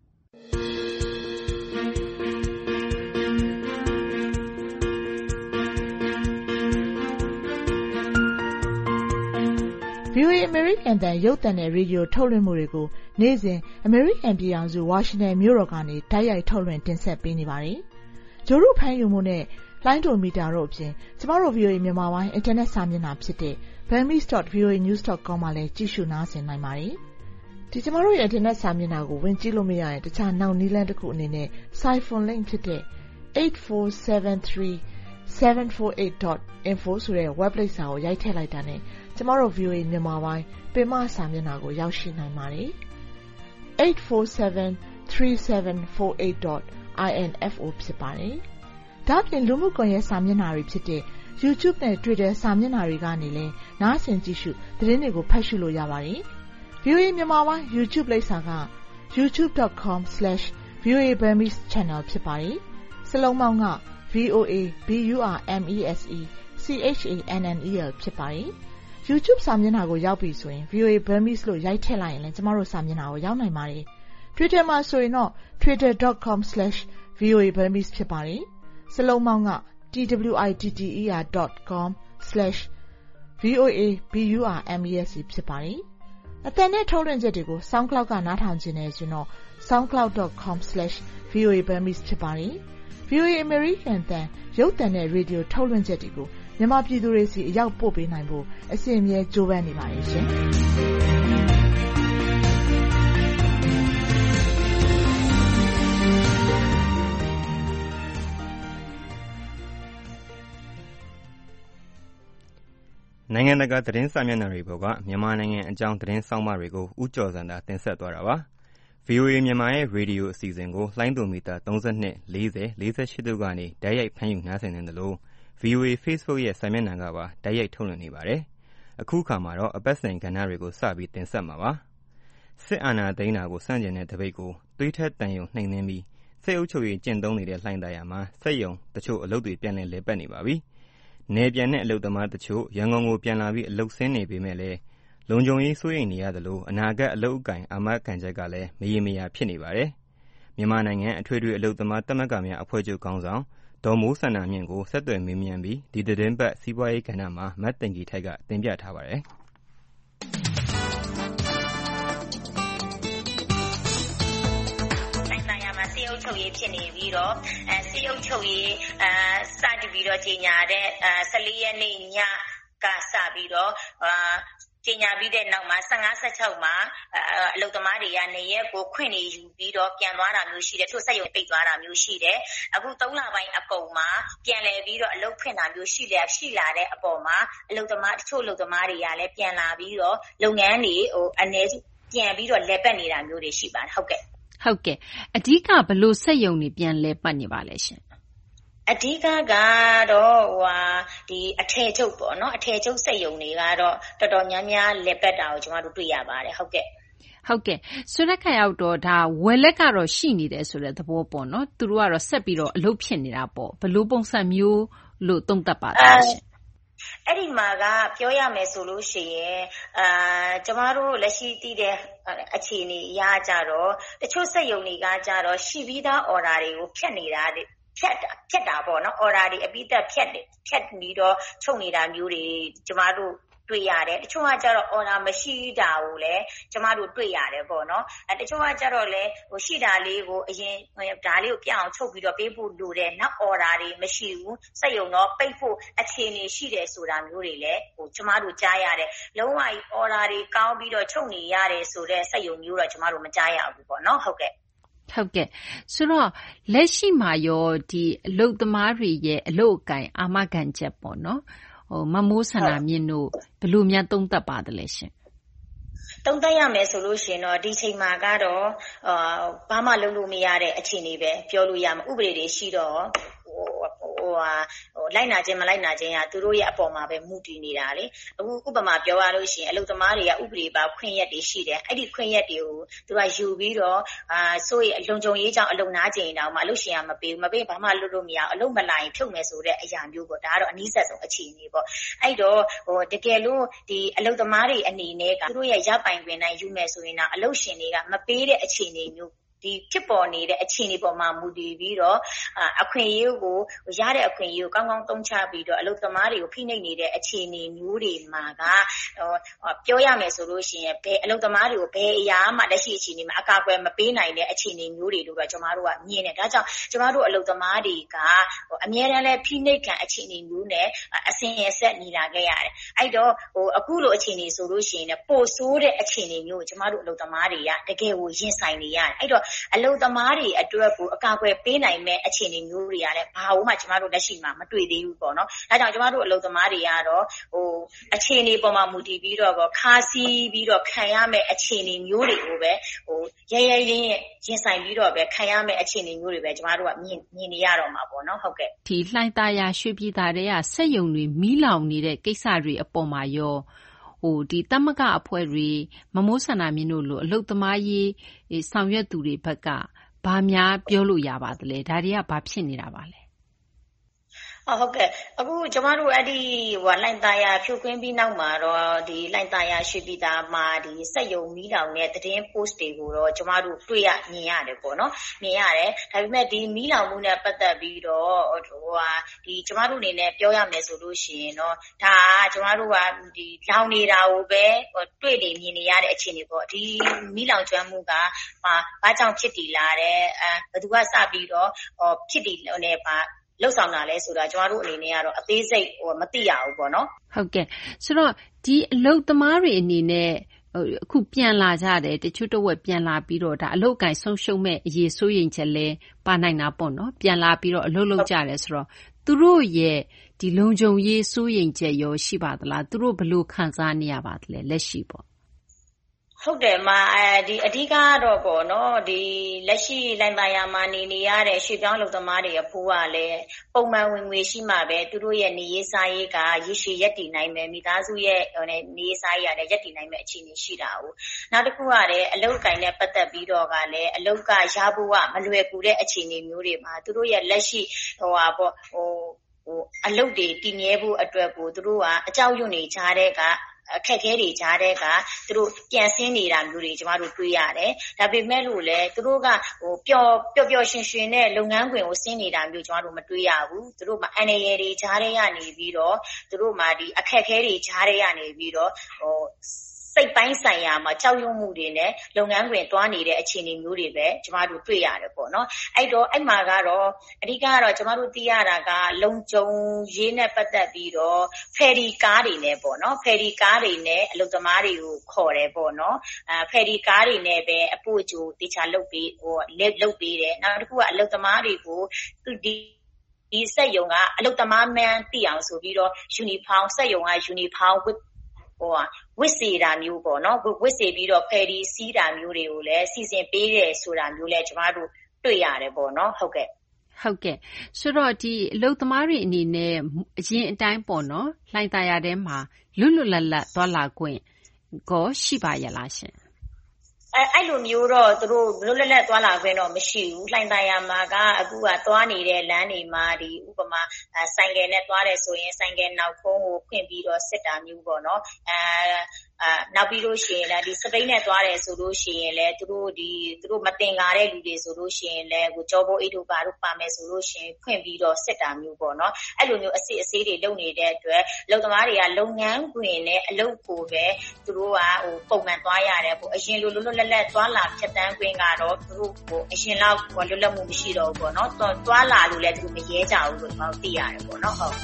VOA American တန်ရုပ်သံနဲ့ရေဒီယိုထုတ်လွှင့်မှုတွေကိုနေ့စဉ် American ပြည်ထောင်စုဝါရှင်တန်မြို့တော်ကနေတိုက်ရိုက်ထုတ်လွှင့်တင်ဆက်ပေးနေပါတယ်။ဂျိုရုဖမ်းယူမှုနဲ့လိုင်းဒိုမီတာတို့အပြင်ကျမတို့ VOA မြန်မာပိုင်း internet စာမျက်နှာဖြစ်တဲ့ burmese.voanews.com မှာလည်းကြည့်ရှုနားဆင်နိုင်ပါတယ်။ဒီကျမတို့ရဲ့ internet စာမျက်နှာကိုဝင်ကြည့်လို့မရရင်တခြားနောက်နည်းလမ်းတစ်ခုအနေနဲ့ siphon link ဖြစ်တဲ့ 8473748.info ဆိုတဲ့ web လိပ်စာကိုရိုက်ထည့်လိုက်တာနဲ့ကျမတို့ VOA မြန်မာပိုင်းပင်မစာမျက်နှာကိုရောက်ရှိနိုင်ပါတယ်။ 8473748.info ဖြစ်ပါတယ်။ဒါ့အပြင်လူမှုကွန်ရက်စာမျက်နှာတွေဖြစ်တဲ့ YouTube နဲ့ Twitter စာမျက်နှာတွေကနေလည်းနားဆင်ကြည့်ရှုသတင်းတွေကိုဖတ်ရှုလို့ရပါတယ်။ VOA မြန်မာပိုင်း YouTube လိပ်စာက youtube.com/VOA Burmese Channel ဖြစ်ပါတယ်။စလုံးပေါင်းက VOA BURMESE CHANNEL ဖြစ်ပါတယ်။ YouTube စာမျက်နှာကိုရောက်ပြီဆိုရင် VOA Burmese လို့ရိုက်ထည့်လိုက်ရင်လည်းကျမတို့စာမျက်နှာကိုရောက်နိုင်ပါတယ်။ Twitter မှာဆိုရင်တော့ twitter.com/voaburmese ဖြစ်ပါတယ်။စလုံးပေါင်းက twitter.com/voaburmese ဖြစ်ပါတယ်။အသံနဲ့ထုတ်လွှင့်ချက်တွေကို SoundCloud ကနားထောင်ခြင်းနဲ့ဆိုရင်တော့ soundcloud.com/voaburmese ဖြစ်ပါတယ်။ VOA American အသံရုပ်သံနဲ့ရေဒီယိုထုတ်လွှင့်ချက်တွေကိုမြန်မာပြည်သူတွေစီအရောက်ပို့ပေးနိုင်ဖို့အစဉ်အမြဲကြိုးပမ်းနေပါတယ်ရှင်။နိုင်ငံတကာသတင်းစာမျက်နှာတွေပေါ်ကမြန်မာနိုင်ငံအကြောင်းသတင်းဆောင်းပါးတွေကိုဦးကျော်စံသာတင်ဆက်သွားတာပါ။ VOA မြန်မာရဲ့ရေဒီယိုအစီအစဉ်ကိုလှိုင်းသွန်မီတာ32 40 48တို့ကနေတိုက်ရိုက်ဖမ်းယူနားဆင်နေသလို VOA Facebook ရဲ့စာမျက်နှာကပါတိုက်ရိုက်ထုတ်လွှင့်နေပါတယ်။အခုခါမှာတော့အပတ်စဉ်ကဏ္ဍတွေကိုစပြီးတင်ဆက်မှာပါ။စစ်အာဏာသိမ်းတာကိုဆန့်ကျင်တဲ့တပိတ်ကိုသွေးထွက်တန်ယုံနှိမ်နင်းပြီးစစ်အုပ်ချုပ်ရေးကျင့်သုံးနေတဲ့လှိုင်းသာယာမှာစက်ရုံတချို့အလုပ်တွေပြန်လည်ပတ်နေပါပြီ။နယ်ပြန်တဲ့အလုပ်သမားတချို့ရန်ကုန်ကိုပြန်လာပြီးအလုပ်ဆင်းနေပေမဲ့လည်းလုံခြုံရေးစိုးရိမ်နေရသလိုအနာဂတ်အလုပ်အကိုင်အာမခံချက်ကလည်းမရေမရာဖြစ်နေပါတယ်။မြန်မာနိုင်ငံအထွေထွေအလုပ်သမားသမဂ္ဂများအဖွဲ့ချုပ်ခေါင်းဆောင်ဒေါ်မိုးစန္ဒာမြင့်ကိုဆက်သွယ်မေးမြန်းပြီးဒီသတင်းပတ်စီးပွားရေးကဏ္ဍမှာမတ်တင်ကြီးထိုက်ကတင်ပြထားပါတယ်။စစ်အုပ်ချုပ်ရေးဖြစ်နေပြီးတော့စစ်အုပ်ချုပ်ရေးစတင်ပြီးတော့ကြေညာတဲ့14ရက်နေ့ညကစပြီးတော့ကြေညာပြီးတဲ့နောက်မှာ15-16မှာအလုပ်သမားတွေကနေရက်ကိုခွင့်နေယူပြီးတော့ပြန်သွားတာမျိုးရှိတယ်။ထို့စက်ရုံပိတ်သွားတာမျိုးရှိတယ်။အခု3လပိုင်းအကုန်မှာပြန်လည်ပြီးတော့အလုပ်ဖွင့်တာမျိုးရှိလာတဲ့အပေါ်မှာအလုပ်သမားတချို့အလုပ်သမားတွေကလည်းပြန်လာပြီးတော့လုပ်ငန်းတွေအနေပြန်ပြီးတော့လည်ပတ်နေတာမျိုးတွေရှိပါတယ်ဟုတ်ကဲ့အဓိကဘလို့စက်ရုံတွေပြန်လည်ပတ်နေပါလဲရှင်အဓိကကတော့ဒီအထည်ချုပ်ပေါ့နော်အထည်ချုပ်စက်ရုံတွေကတော့တော်တော်များများလည်ပတ်တာကိုကျွန်တော်တို့တွေ့ရပါတယ်ဟုတ်ကဲ့ဆိုတဲ့ခါရောက်တော့ဒါဝယ်လက်ကတော့ရှိနေတယ်ဆိုတဲ့သဘောပေါ့နော်သူတို့ကတော့ဆက်ပြီးတော့အလုပ်ဖြစ်နေတာပေါ့ဘလို့ပုံစံမျိုးလို့သုံးသပ်ပါလားရှင်အဲ့ဒီမှာကပြောရမယ်ဆိုလို့ရှိရင်ကျမတို့လက်ရှိတည်တဲ့အခြေအနေအရကြတော့တချို့စက်ရုံတွေကကြတော့ရှိပြီးသား order တွေကိုဖြတ်နေတာဖြတ်တာပေါ့နော် order တွေအပြီးသက်ဖြတ်ပြီးတော့ချုပ်နေတာမျိုးတွေကျမတို့တွေ့ရတယ်တချို့ကကြတော့ order မရှိတာကိုလည်းကျမတို့တွေ့ရတယ်ပေါ့နော်တချို့ကကြတော့လည်းရှိတာလေးကိုအရင်ဒါလေးကိုပြအောင်ချုပ်ပြီးတော့ပေးဖို့လိုတယ်နောက် order တွေမရှိဘူးစက်ရုံတော့ပိတ်ဖို့အခြေအနေရှိတယ်ဆိုတာမျိုးတွေလည်းကျမတို့ကြားရတယ်လုံးဝ order တွေကောင်းပြီးတော့ချုပ်နေရတယ်ဆိုတဲ့စက်ရုံမျိုးတော့ကျမတို့မကြားရဘူးပေါ့နော်ဟုတ်ကဲ့ဆိုတော့လက်ရှိမှာရောဒီအလုပ်သမားတွေရဲ့အလုပ်အကိုင်အာမခံချက်ပေါ့နော်မမိုးစန္ဒာမြင့်တို့ဘယ်လိုများသုံးသပ်ပါသလဲရှင်သုံးသပ်ရမယ်ဆိုလို့ရှိရင်တော့ဒီချိန်မှာကတော့ဘာမှလုပ်လို့မရတဲ့အခြေအနေပဲပြောလို့ရမှာဥပဒေတွေရှိတော့လိုက်နာခြင်းမလိုက်နာခြင်းကသူတို့ရဲ့အပေါ်မှာပဲမူတည်နေတာလေအခုဥပမာပြောရလို့ရှိရင်အလုပ်သမားတွေကဥပဒေပါခွင့်ရက်တွေရှိတယ်အဲ့ဒီခွင့်ရက်တွေကိုသူကယူပြီးတော့ဆိုရင်လုံခြုံရေးကြောင့်အလုပ်နားကျင်တောင်မှအလုပ်ရှင်ကမပေးဘာမှလုပ်လို့မရအောင်အလုပ်မလာရင်ဖြုတ်မယ်ဆိုတဲ့အရာမျိုးပေါ့ဒါကတော့အနည်းဆက်ဆုံးအခြေအနေပေါ့အဲ့တော့တကယ်လို့ဒီအလုပ်သမားတွေအနေနဲ့ကသူတို့ရဲ့ရပိုင်ခွင့်တိုင်းယူမယ်ဆိုရင်တော့အလုပ်ရှင်တွေကမပေးတဲ့အခြေအနေမျိုးဒီဖြစ်ပေါ်နေတဲ့အခြေအနေပေါ်မှာမူတည်ပြီးတော့အခွင့်အရေးကိုရတဲ့အခွင့်အရေးကိုကောင်းကောင်းသုံးချပြီးတော့အလုပ်သမားတွေကိုဖိနှိပ်နေတဲ့အခြေအနေမျိုးတွေမှာကပြောရမယ်ဆိုလို့ရှိရင်ဘယ်အလုပ်သမားတွေကိုဘယ်အရာမှလက်ရှိအခြေအနေမှာအကာအကွယ်မပေးနိုင်တဲ့အခြေအနေမျိုးတွေလို့တော့ကျွန်တော်တို့ကမြင်တယ်ဒါကြောင့်ကျွန်တော်တို့အလုပ်သမားတွေကအများအားလည်းဖိနှိပ်ခံအခြေအနေမျိုးနဲ့အစဉ်အဆက်နေလာခဲ့ရတယ်အဲ့တော့အခုလိုအခြေအနေဆိုလို့ရှိရင်ပိုဆိုးတဲ့အခြေအနေမျိုးကိုကျွန်တော်တို့အလုပ်သမားတွေကတကယ်ကိုရင်ဆိုင်နေရတယ်အဲ့တော့အလုပ်သမားတွေအတွက်ကိုအကာအကွယ်ပေးနိုင်မဲ့အခြေအနေမျိုးတွေကလည်းဘာလို့မှကျမတို့လက်ရှိမှာမတွေ့သေးဘူးပေါ့နော်။ဒါကြောင့်ကျမတို့အလုပ်သမားတွေကတော့အခြေအနေပေါ်မှာမူတည်ပြီးတော့ခါးစီးပြီးတော့ခံရမဲ့အခြေအနေမျိုးတွေကိုပဲရဲရဲရင်းရင်ဆိုင်ပြီးတော့ပဲခံရမဲ့အခြေအနေမျိုးတွေပဲကျမတို့ကမြင်နေရတော့မှာပေါ့နော်ဟုတ်ကဲ့။ဒီလှိုင်းသားရရွှေပြည်သားတွေကစက်ရုံတွေမီးလောင်နေတဲ့ကိစ္စတွေအပေါ်မှာရောဒီသမဂ္ဂအဖွဲ့တွေမမိုးစန္ဒာမြင့်တို့လိုအလုပ်သမားရေးဆောင်ရွက်သူတွေဘက်ကဘာများပြောလို့ရပါသလဲဒါတွေကဘာဖြစ်နေတာပါလဲဟုတ်ကဲ့အခုကျမတို့အဲ့ဒီလှိုင်သာယာဖြိုခွင်းပြီးနောက်မှာတော့ဒီလှိုင်သာယာရွှေပြည်သာမှာဒီစက်ရုံမီးလောင်တဲ့သတင်း post တွေကိုတော့ကျမတို့တွေ့ရမြင်ရတယ်ပေါ့နော်မြင်ရတယ်ဒါပေမဲ့ဒီမီးလောင်မှုနဲ့ပတ်သက်ပြီးတော့ဒီကျမတို့အနေနဲ့ပြောရမယ်ဆိုလို့ရှိရင်တော့ဒါကျမတို့ကဒီလောင်နေတာကိုပဲတွေ့နေမြင်နေရတဲ့အခြေအနေပေါ့ဒီမီးလောင်ကျွမ်းမှုကဘာကြောင့်ဖြစ်တည်လာတယ်ဘယ်သူကစပြီးတော့ဖြစ်တည်နေပါလောက်ဆောင်တာလဲဆိုတာကျမတို့အနေနဲ့ကတော့အသေးစိတ်မသိရဘူးပေါ့နော်ဟုတ်ကဲ့ဆိုတော့ဒီအလုတ်သမားတွေအနေနဲ့အခုပြန်လာကြတယ်တချို့တော့ပြန်လာပြီးတော့ဒါအလုတ်ကိုင်ဆုံးရှုံးမဲ့အရေးစိုးရိမ်ချက်လဲပါနိုင်တာပေါ့နော်ပြန်လာပြီးတော့အလုတ်လုပ်ကြတယ်ဆိုတော့သူတို့ရဲ့ဒီလုံခြုံရေးစိုးရိမ်ချက်ရောရှိပါသလားသူတို့ဘယ်လိုခံစားနေရပါသလဲလက်ရှိပေါ့ဟုတ်တယ်ဒီအဓိကတော့ပေါ့နော်ဒီလက်ရှိလှိုင်သာယာမှာနေရတဲ့ရွှေပြောင်းလုပ်သမားတွေအဖို့ကလည်းပုံမှန်ဝင်ငွေရှိမှပဲသူတို့ရဲ့နေရေးစားရေးကရရှိရက်တည်နိုင်မယ်မိသားစုရဲ့နေရေးစားရေးကလည်းရက်တည်နိုင်မယ်အခြေအနေရှိတာဟုတ်နောက်တစ်ခုကလည်းအလုပ်ကိုင်နဲ့ပတ်သက်ပြီးတော့ကလည်းအလုပ်ကရဖို့ကမလွယ်ကူတဲ့အခြေအနေမျိုးတွေမှာသူတို့ရဲ့လက်ရှိအလုပ်တွေတည်မြဲဖို့အတွက်ကိုသူတို့ကအကြောက်ရွံ့နေကြတဲ့ကအခက်အခဲတွေကြားတဲ့ကသူတို့ပြန်ဆင်းနေတာမျိုးတွေကျမတို့တွေ့ရတယ်။ဒါပေမဲ့လို့လည်းသူတို့ကပျော်ရွှင်ရွှင်နဲ့လုပ်ငန်းခွင်ကိုဆင်းနေတာမျိုးကျမတို့မတွေ့ရဘူး။သူတို့မှာအန္တရာယ်တွေကြားထဲကနေပြီးတော့သူတို့မှာဒီအခက်အခဲတွေကြားထဲကနေပြီးတော့စိတ်ပိုင်းဆိုင်ရာမှာကြောက်ရွံ့မှုတွေနဲ့လုပ်ငန်းခွင်သွားနေတဲ့အခြေအနေမျိုးတွေပဲကျမတို့တွေ့ရတယ်ပေါ့နော်အဲ့တော့အဲ့မှာကတော့အဓိကကတော့ကျမတို့သိရတာကလုံခြုံရေးနဲ့ပတ်သက်ပြီးတော့ဖယ်ရီကားတွေနဲ့ပေါ့နော်ဖယ်ရီကားတွေနဲ့အလုပ်သမားတွေကိုခေါ်တယ်ပေါ့နော်ဖယ်ရီကားတွေနဲ့ပဲအပို့အကျိုးတေချာလုပ်ပေးလုပ်ပေးတယ်နောက်တစ်ခုကအလုပ်သမားတွေကိုသူဒီစက်ရုံကအလုပ်သမားမှန်းသိအောင်ဆိုပြီးတော့ယူနီဖောင်းစက်ရုံကယူနီဖောင်းဝစ်စီတာမျိုးပေါ့နော်ဝစ်စီပြီးတော့ဖယ်ရီစီးတာမျိုးတွေကိုလည်းစီစဉ်ပေးတယ်ဆိုတာမျိုးလည်းကျမတို့တွေ့ရတယ်ပေါ့နော်ဟုတ်ကဲ့ဆိုတော့ဒီအလုပ်သမားတွေအနေနဲ့အရင်အတိုင်းပေါ့နော်လှိုင်သာယာထဲမှာလွတ်လွတ်လပ်လပ်သွားလာခွင့်ကိုရှိပါရဲ့လားရှင်အဲ့လိုမျိုးတော့သူတို့လွတ်လပ်လပ်သွားလာခွင့်တော့မရှိဘူးလှိုင်သာယာမှာကအခုကသွားနေတဲ့လမ်းတွေမှာဒီဥပမာဆိုင်ကယ်နဲ့သွားတယ်ဆိုရင်ဆိုင်ကယ်နောက်ဖုံးကိုဖွင့်ပြီးတော့စစ်တာမျိုးပေါ့နော်နောက်ပြီးလို့ရှိရင်လည်းဒီစပိန်နဲ့သွားတယ်ဆိုလို့ရှိရင်လည်းသူတို့မတင်ကားတဲ့လူတွေဆိုလို့ရှိရင်လည်းကိုကြောဘိုးအိတ်တို့ပါမယ်ဆိုလို့ရှိရင်ဖွင့်ပြီးတော့စစ်တာမျိုးပေါ့နော်အဲ့လိုမျိုးအစစ်အဆေးတွေလုပ်နေတဲ့အတွက်လုပ်သမားတွေကလုပ်ငန်းခွင်နဲ့အလုပ်ကိုပဲသူတို့ကပုံမှန်သွားရတယ်ပေါ့အရင်လိုလွတ်လပ်လပ်သွားလာဖြတ်တန်းခွင့်ကတော့သူတို့အရင်လောက်လွတ်လပ်မှုမရှိတော့ဘူးပေါ့နော်သွားလာလို့လည်းသူတို့မရဲကြဘူးလို့ကျွန်တော်သိရတယ်ပေါ့နော်ဟုတ်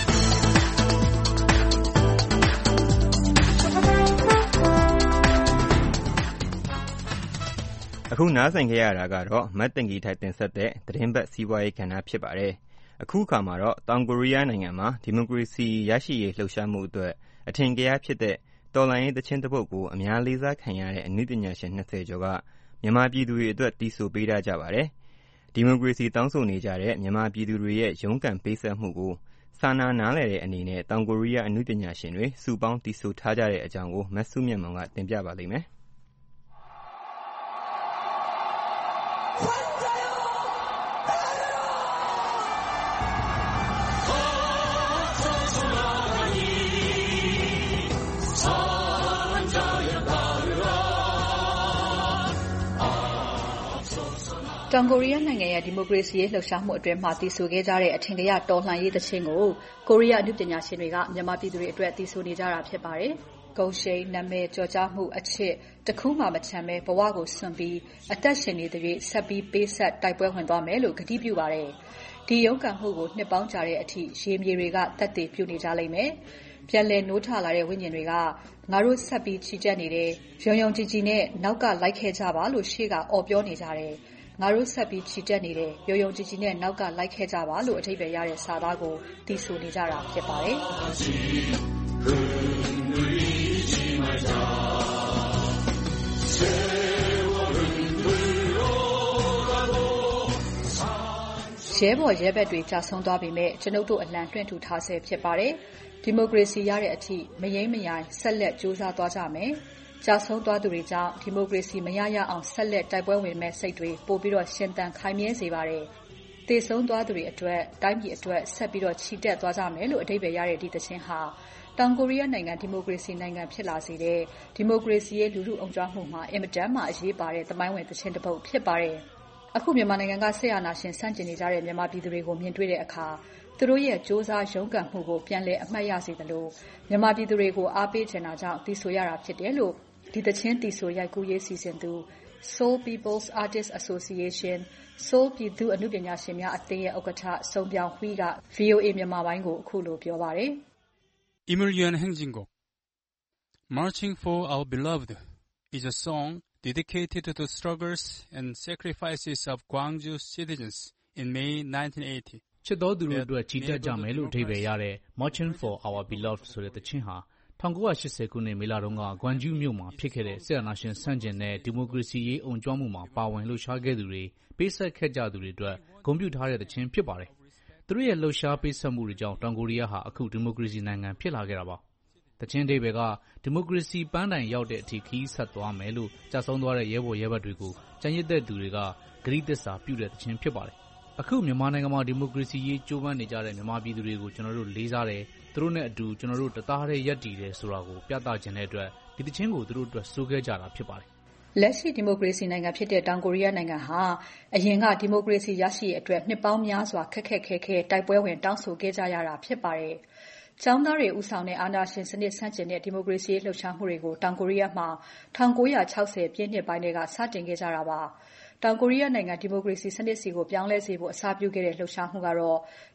အခုနားဆင်ခဲ့ရတာကတော့မတ်တင်ဂီထိုက်တင်ဆက်တဲ့သတင်းပတ်စီးပွားရေးကဏ္ဍဖြစ်ပါတယ်။အခုအခါမှာတော့တောင်ကိုရီးယားနိုင်ငံမှာဒီမိုကရေစီရရှိရေးလှုပ်ရှားမှုအတွက်အထင်ကရဖြစ်တဲ့တော်လှန်ရေးသီချင်းတစ်ပုဒ်ကိုအများလေးစားခံရတဲ့အနုပညာရှင်20ကျော်ကမြန်မာပြည်သူတွေအတွက်တီးဆိုပေးထားကြပါတယ်။ဒီမိုကရေစီတောင်းဆိုနေကြတဲ့မြန်မာပြည်သူတွေရဲ့ရုန်းကန်ပေးဆပ်မှုကိုစာနာနားလည်တဲ့အနေနဲ့တောင်ကိုရီးယားအနုပညာရှင်တွေစုပေါင်းတီးဆိုထားကြတဲ့အကြောင်းကိုမဆုမြတ်မောင်ကတင်ပြပါလိမ့်မယ်။တောင်ကိုရီးယားနိုင်ငံရဲ့ဒီမိုကရေစီရေးလှုပ်ရှားမှုအတွင်းမှာတည်ဆူခဲ့ကြတဲ့အထင်ကရတော်လှန်ရေးသချင်းကိုကိုရီးယားအနုပညာရှင်တွေကမြန်မာပြည်သူတွေအတွက်တည်ဆူနေကြတာဖြစ်ပါတယ်။ဂုဏ်ရှိန်နာမည်ကျော်ကြားမှုအချစ်တခုမှမချမ်းပဲဘဝကိုစွန့်ပြီးအသက်ရှင်နေတဲ့တွေဆက်ပြီးပေးဆက်တိုက်ပွဲဝင်သွားမယ်လို့ကတိပြုပါတယ်။ဒီရုန်းကန်မှုကိုနှစ်ပေါင်းကြာတဲ့အထိရေမြေတွေကသက်သေပြုနေကြလိမ့်မယ်။ပြန်လည်နိုးထလာတဲ့ဝိညာဉ်တွေကငါတို့ဆက်ပြီးချီတက်နေတယ်။ယုံယုံကြည်ကြည်နဲ့နောက်ကလိုက်ခဲ့ကြပါလို့ရှေ့ကအော်ပြောနေကြတယ်။ငါတို့ဆက်ပြီးချီတက်နေတယ်ရုံရုံကြည်ကြည်နဲ့နောက်ကလိုက်ခဲ့ကြပါလို့အထိပ္ပယ်ရတဲ့စာသားကိုတီးဆိုနေကြတာဖြစ်ပါတယ်ရဲဘော်ရဲဘက်တွေကြာဆုံးသွားပေမဲ့ကျွန်ုပ်တို့အလံလွှင့်ထူထားဆဲဖြစ်ပါတယ်ဒီမိုကရေစီရတဲ့အထိမယိမ်းမယိုင်ဆက်လက်ကြိုးစားသွားကြမယ်ကြာဆုံးသွားသူတွေကြောင့်ဒီမိုကရေစီမရရအောင်ဆက်လက်တိုက်ပွဲဝင်မဲ့စိတ်တွေပို့ပြီးတော့ရှင်သန်ခိုင်မြဲစေပါတယ်။တသေဆုံးသွားသူတွေအတွက်တိုင်းပြည်အတွက်ဆက်ပြီးချီတက်သွားကြမယ်လို့အဓိပ္ပာယ်ရတဲ့ဒီသချင်းဟာတောင်ကိုရီးယားနိုင်ငံဒီမိုကရေစီနိုင်ငံဖြစ်လာစေတဲ့ဒီမိုကရေစီရဲ့လူထုအုံကြွမှုမှာအင်မတန်မှအရေးပါတဲ့သမိုင်းဝင်သချင်းတစ်ပုဒ်ဖြစ်ပါတယ်။အခုမြန်မာနိုင်ငံကဆက်အာဏာရှင်ဆန့်ကျင်နေကြတဲ့မြန်မာပြည်သူတွေကိုမြင်တွေ့တဲ့အခါသူတို့ရဲ့စ조사ရုန်းကန်မှုကိုပြန်လည်အမှတ်ရစေသလိုမြန်မာပြည်သူတွေကိုအားပေးချင်တာကြောင့်တီဆိုရတာဖြစ်တယ်လို့ဒီသချင်းတီဆိုရိုက်ကူးရေးစီစဉ်သူ Seoul People's Artists Association Seoul ပြည်သူအနုပညာရှင်များအသင်းရဲ့ဥက္ကဋ္ဌစုံပြောင်ဟွီးက VOA မြန်မာပိုင်းကိုအခုလိုပြောပါတယ်။이물위한 행진곡 Marching for Our Beloved is a song dedicated to the struggles and sacrifices of Gwangju citizens in May 1980. ချစ်တော်သူတို့အတွက်ချီတက်ကြမယ်လို့အဓိပ္ပာယ်ရတဲ့ Marching for Our Beloved ဆိုတဲ့သချင်းဟာ1980ခုနှစ်မေလတုန်းကဂွမ်ဂျူးမြို့မှာဖြစ်ခဲ့တဲ့စစ်အာဏာရှင်ဆန့်ကျင်တဲ့ဒီမိုကရေစီရေးအုံကြွမှုမှာပါဝင်လှုပ်ရှားခဲ့သူတွေပေးဆက်ခဲ့ကြသူတွေအတွက်ဂုဏ်ပြုထားတဲ့သချင်းဖြစ်ပါတယ်။သူတို့ရဲ့လှုပ်ရှားပေးဆက်မှုတွေကြောင့်တောင်ကိုရီးယားဟာအခုဒီမိုကရေစီနိုင်ငံဖြစ်လာခဲ့တာပါ။သချင်းအဓိပ္ပာယ်ကဒီမိုကရေစီပန်းတိုင်ရောက်တဲ့အထိခရီးဆက်သွားမယ်လို့ကြာဆုံးသွားတဲ့ရဲဘော်ရဲဘက်တွေကိုကြံရစ်တဲ့သူတွေကဂရုသစ္စာပြုတဲ့သချင်းဖြစ်ပါတယ်။အခုမြန်မာနိုင်ငံမှာဒီမိုကရေစီရေးကြိုးပမ်းနေကြတဲ့မြန်မာပြည်သူတွေကိုကျွန်တော်တို့လေးစားတယ်သူတို့နဲ့အတူကျွန်တော်တို့တသားတည်းရပ်တည်တယ်ဆိုတာကိုပြသခြင်းတဲ့အတွက်ဒီသချင်းကိုသူတို့အတွက်ဆိုခဲ့ကြတာဖြစ်ပါတယ်။လက်ရှိဒီမိုကရေစီနိုင်ငံဖြစ်တဲ့တောင်ကိုရီးယားနိုင်ငံဟာအရင်ကဒီမိုကရေစီရရှိရေးအတွက်နှစ်ပေါင်းများစွာခက်ခဲတိုက်ပွဲဝင်တောင်းဆိုခဲ့ကြရတာဖြစ်ပါတယ်။ကျောင်းသားတွေဦးဆောင်တဲ့အာဏာရှင်စနစ်ဆန့်ကျင်တဲ့ဒီမိုကရေစီလှုပ်ရှားမှုတွေကိုတောင်ကိုရီးယားမှာ1960ပြည့်နှစ်ပိုင်းတွေကစတင်ခဲ့ကြတာပါ။တောင်ကိုရီးယားနိုင်ငံဒီမိုကရေစီစနစ်စီကိုပြောင်းလဲစေဖို့အစပြုခဲ့တဲ့လှုပ်ရှားမှုကတော့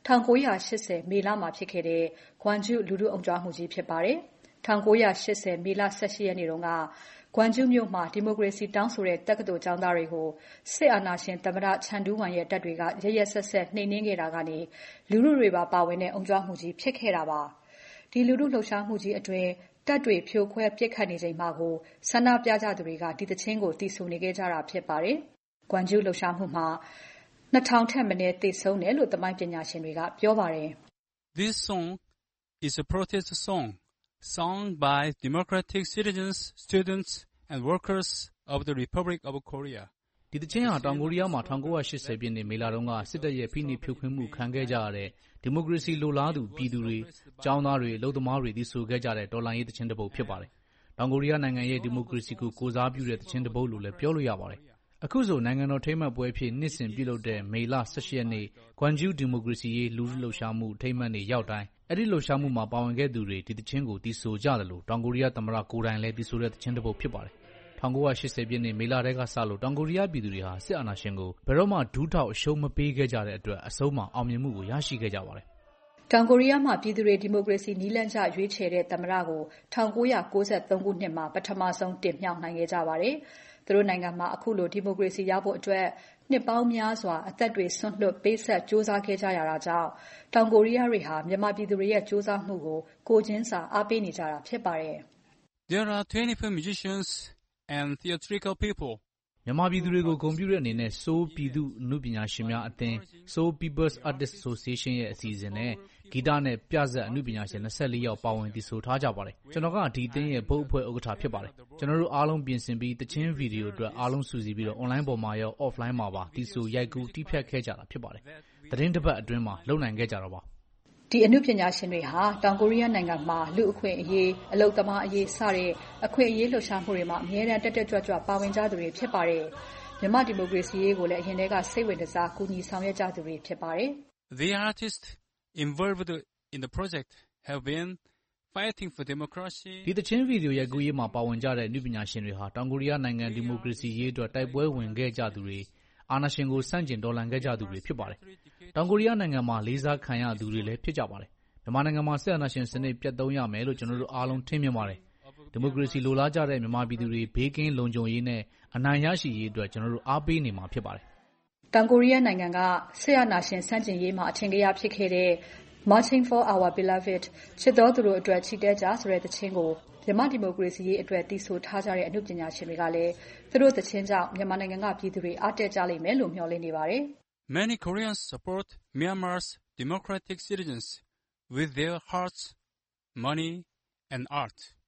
1980မေလမှာဖြစ်ခဲ့တဲ့ဂွမ်ဂျူးလူထုအုံကြွမှုကြီးဖြစ်ပါတယ်။1980မေလ18ရက်နေ့တုန်းကဂွမ်ဂျူးမြို့မှာဒီမိုကရေစီတောင်းဆိုတဲ့တက္ကသိုလ်ကျောင်းသားတွေကိုစစ်အာဏာရှင်သမ္မတချန်ဒူးဝမ်ရဲ့တပ်တွေကရက်ရက်စက်စက်နှိမ်နင်းခဲ့တာကနေလူထုတွေပါဝင်တဲ့အုံကြွမှုကြီးဖြစ်ခဲ့တာပါ။ဒီလူထုလှုပ်ရှားမှုကြီးအတွင်းတပ်တွေဖြိုခွဲပစ်ခတ်နေချိန်မှာကိုဆန္ဒပြကြသူတွေကဒီသချင်းကိုတီးဆိုနေခဲ့ကြတာဖြစ်ပါတယ်။ဂွမ်ဂျူးလှုပ်ရှားမှုမှာ2000ထက်မနည်းသေဆုံးတယ်လို့သမိုင်းပညာရှင်တွေကပြောပါတယ်။ This song is a protest song sung by democratic citizens, students and workers of the Republic of Korea. ဒီသချင်းဟာတောင်ကိုရီးယားမှာ1980ပြည့်နှစ်မေလတုန်းကစစ်တပ်ရဲ့ဖိနှိပ်ဖြိုခွင်းမှုခံခဲ့ကြရတဲ့ဒီမိုကရေစီလိုလားသူပြည်သူတွေကျောင်းသားတွေအလုပ်သမားတွေတီးဆိုခဲ့ကြတဲ့တော်လှန်ရေးသချင်းတစ်ပုဒ်ဖြစ်ပါတယ်။တောင်ကိုရီးယားနိုင်ငံရဲ့ဒီမိုကရေစီကိုကိုစားပြုတဲ့သချင်းတစ်ပုဒ်လို့လည်းပြောလို့ရပါတယ်။အခုဆိုနိုင်ငံတော်ထိမ်းမှတ်ပွဲဖြစ်နှစ်စဉ်ပြုလုပ်တဲ့မေလ18ရက်နေ့ဂွမ်ဂျူးဒီမိုကရေစီရေးလူထုလှုပ်ရှားမှုထိမ်းမှတ်နေ့ရောက်တိုင်းအဲ့ဒီလှုပ်ရှားမှုမှာပါဝင်ခဲ့သူတွေဒီသချင်းကိုတီးဆိုကြတယ်လို့တောင်ကိုရီးယားသမ္မတကိုယ်တိုင်လည်းတီးဆိုတဲ့သချင်းတစ်ပုဒ်ဖြစ်ပါတယ်1980ပြည့်နှစ်မေလတည်းကစလို့တောင်ကိုရီးယားပြည်သူတွေဟာစစ်အာဏာရှင်ကိုဘယ်တော့မှဒူးထောက်အရှုံးမပေးခဲ့ကြတဲ့အတွက်အဆုံးမှာအောင်မြင်မှုကိုရရှိခဲ့ကြပါတယ်တောင်ကိုရီးယားမှာပြည်သူတွေဒီမိုကရေစီနည်းလမ်းကျရွေးချယ်တဲ့သမ္မတကို1993ခုနှစ်မှာပထမဆုံးတင်မြှောက်နိုင်ခဲ့ကြပါတယ်။သူတို့နိုင်ငံမှာအခုလိုဒီမိုကရေစီရဖို့အတွက်နှစ်ပေါင်းများစွာအသက်တွေဆွန့်လွတ်ပေးဆက်စ조사ခဲ့ကြရတာကြောင့်တောင်ကိုရီးယားတွေဟာမြန်မာပြည်သူတွေရဲ့စ조사မှုကိုကိုချင်းစာအားပေးနေကြတာဖြစ်ပါတယ်။ There are 24 musicians and theatrical people. မြန်မာပြည်သူတွေကိုဂုဏ်ပြုတဲ့အနေနဲ့ Seoul ပြည်သူအနုပညာရှင်များအသင်း Seoul People's Artists Association ရဲ့အစီအစဉ်နဲ့ဂီတနဲ့ပြဇာတ်အနုပညာရှင်24ယောက်ပါဝင်တည်ဆိုထားကြပါတယ်။ကျွန်တော်ကဒီအသင်းရဲ့ဘုတ်အဖွဲ့ဥက္ကဋ္ဌဖြစ်ပါတယ်။ကျွန်တော်တို့အားလုံးပြင်ဆင်ပြီးတချင်းဗီဒီယိုအတွက်အားလုံးစုစည်းပြီးတော့ online ပေါ်မှာရော offline မှာပါတည်ဆိုရိုက်ကူးတီးဖြတ်ခဲ့ကြတာဖြစ်ပါတယ်။သတင်းတစ်ပတ်အတွင်းမှာလုပ်နိုင်ခဲ့ကြတော့ပါဒီအနုပညာရှင်တွေဟာတောင်ကိုရီးယားနိုင်ငံမှာလူအခွင့်အရေးအလုပ်သမားအရေးစတဲ့အခွင့်အရေးလှုပ်ရှားမှုတွေမှာအများအားတက်ကြွပါဝင်ကြသူတွေဖြစ်ပါတယ်။မြန်မာဒီမိုကရေစီရေးကိုလည်းအရင်ကစိတ်ဝင်စားကူညီဆောင်ရွက်ကြသူတွေဖြစ်ပါတယ်။ The artists involved in the project have been fighting for democracy. ဒီသချင်းဗီဒီယိုရိုက်ကူးရေးမှာပါဝင်ကြတဲ့အနုပညာရှင်တွေဟာတောင်ကိုရီးယားနိုင်ငံဒီမိုကရေစီရေးအတွက်တိုက်ပွဲဝင်ခဲ့ကြသူတွေအာဏာရှင်ကိုစန့်ကျင်တော်လှန်ခဲ့ကြသူတွေဖြစ်ပါတယ်။တောင်ကိုရီးယားနိုင်ငံမှာလေးစားခံရသူတွေလည်းဖြစ်ကြပါတယ်။မြန်မာနိုင်ငံမှာစစ်အာဏာရှင်စနစ်ပြတ်သုံးရမယ်လို့ကျွန်တော်တို့အားလုံးထင်မြင်ပါတယ်။ဒီမိုကရေစီလိုလားကြတဲ့မြန်မာပြည်သူတွေဘေးကင်းလုံခြုံရေးနဲ့အနိုင်ရရှိရေးအတွက်ကျွန်တော်တို့အားပေးနေမှာဖြစ်ပါတယ်။တောင်ကိုရီးယားနိုင်ငံကစစ်အာဏာရှင်ဆန့်ကျင်ရေးမှာအထင်ကရဖြစ်ခဲ့တဲ့ Marching for Our Beloved ချစ်တော်သူတို့အတွက်ချီတက်ကြဆိုတဲ့သချင်းကိုမြန်မာဒီမိုကရေစီရေးအတွက်တည်ဆိုထားကြတဲ့အနုပညာရှင်တွေကလည်းသူတို့သချင်းကြောင့်မြန်မာနိုင်ငံကပြည်သူတွေအားတက်ကြလိမ့်မယ်လို့မျှော်လင့်နေပါတယ်။ Many Koreans support Myanmar's democratic citizens with their hearts, money and art.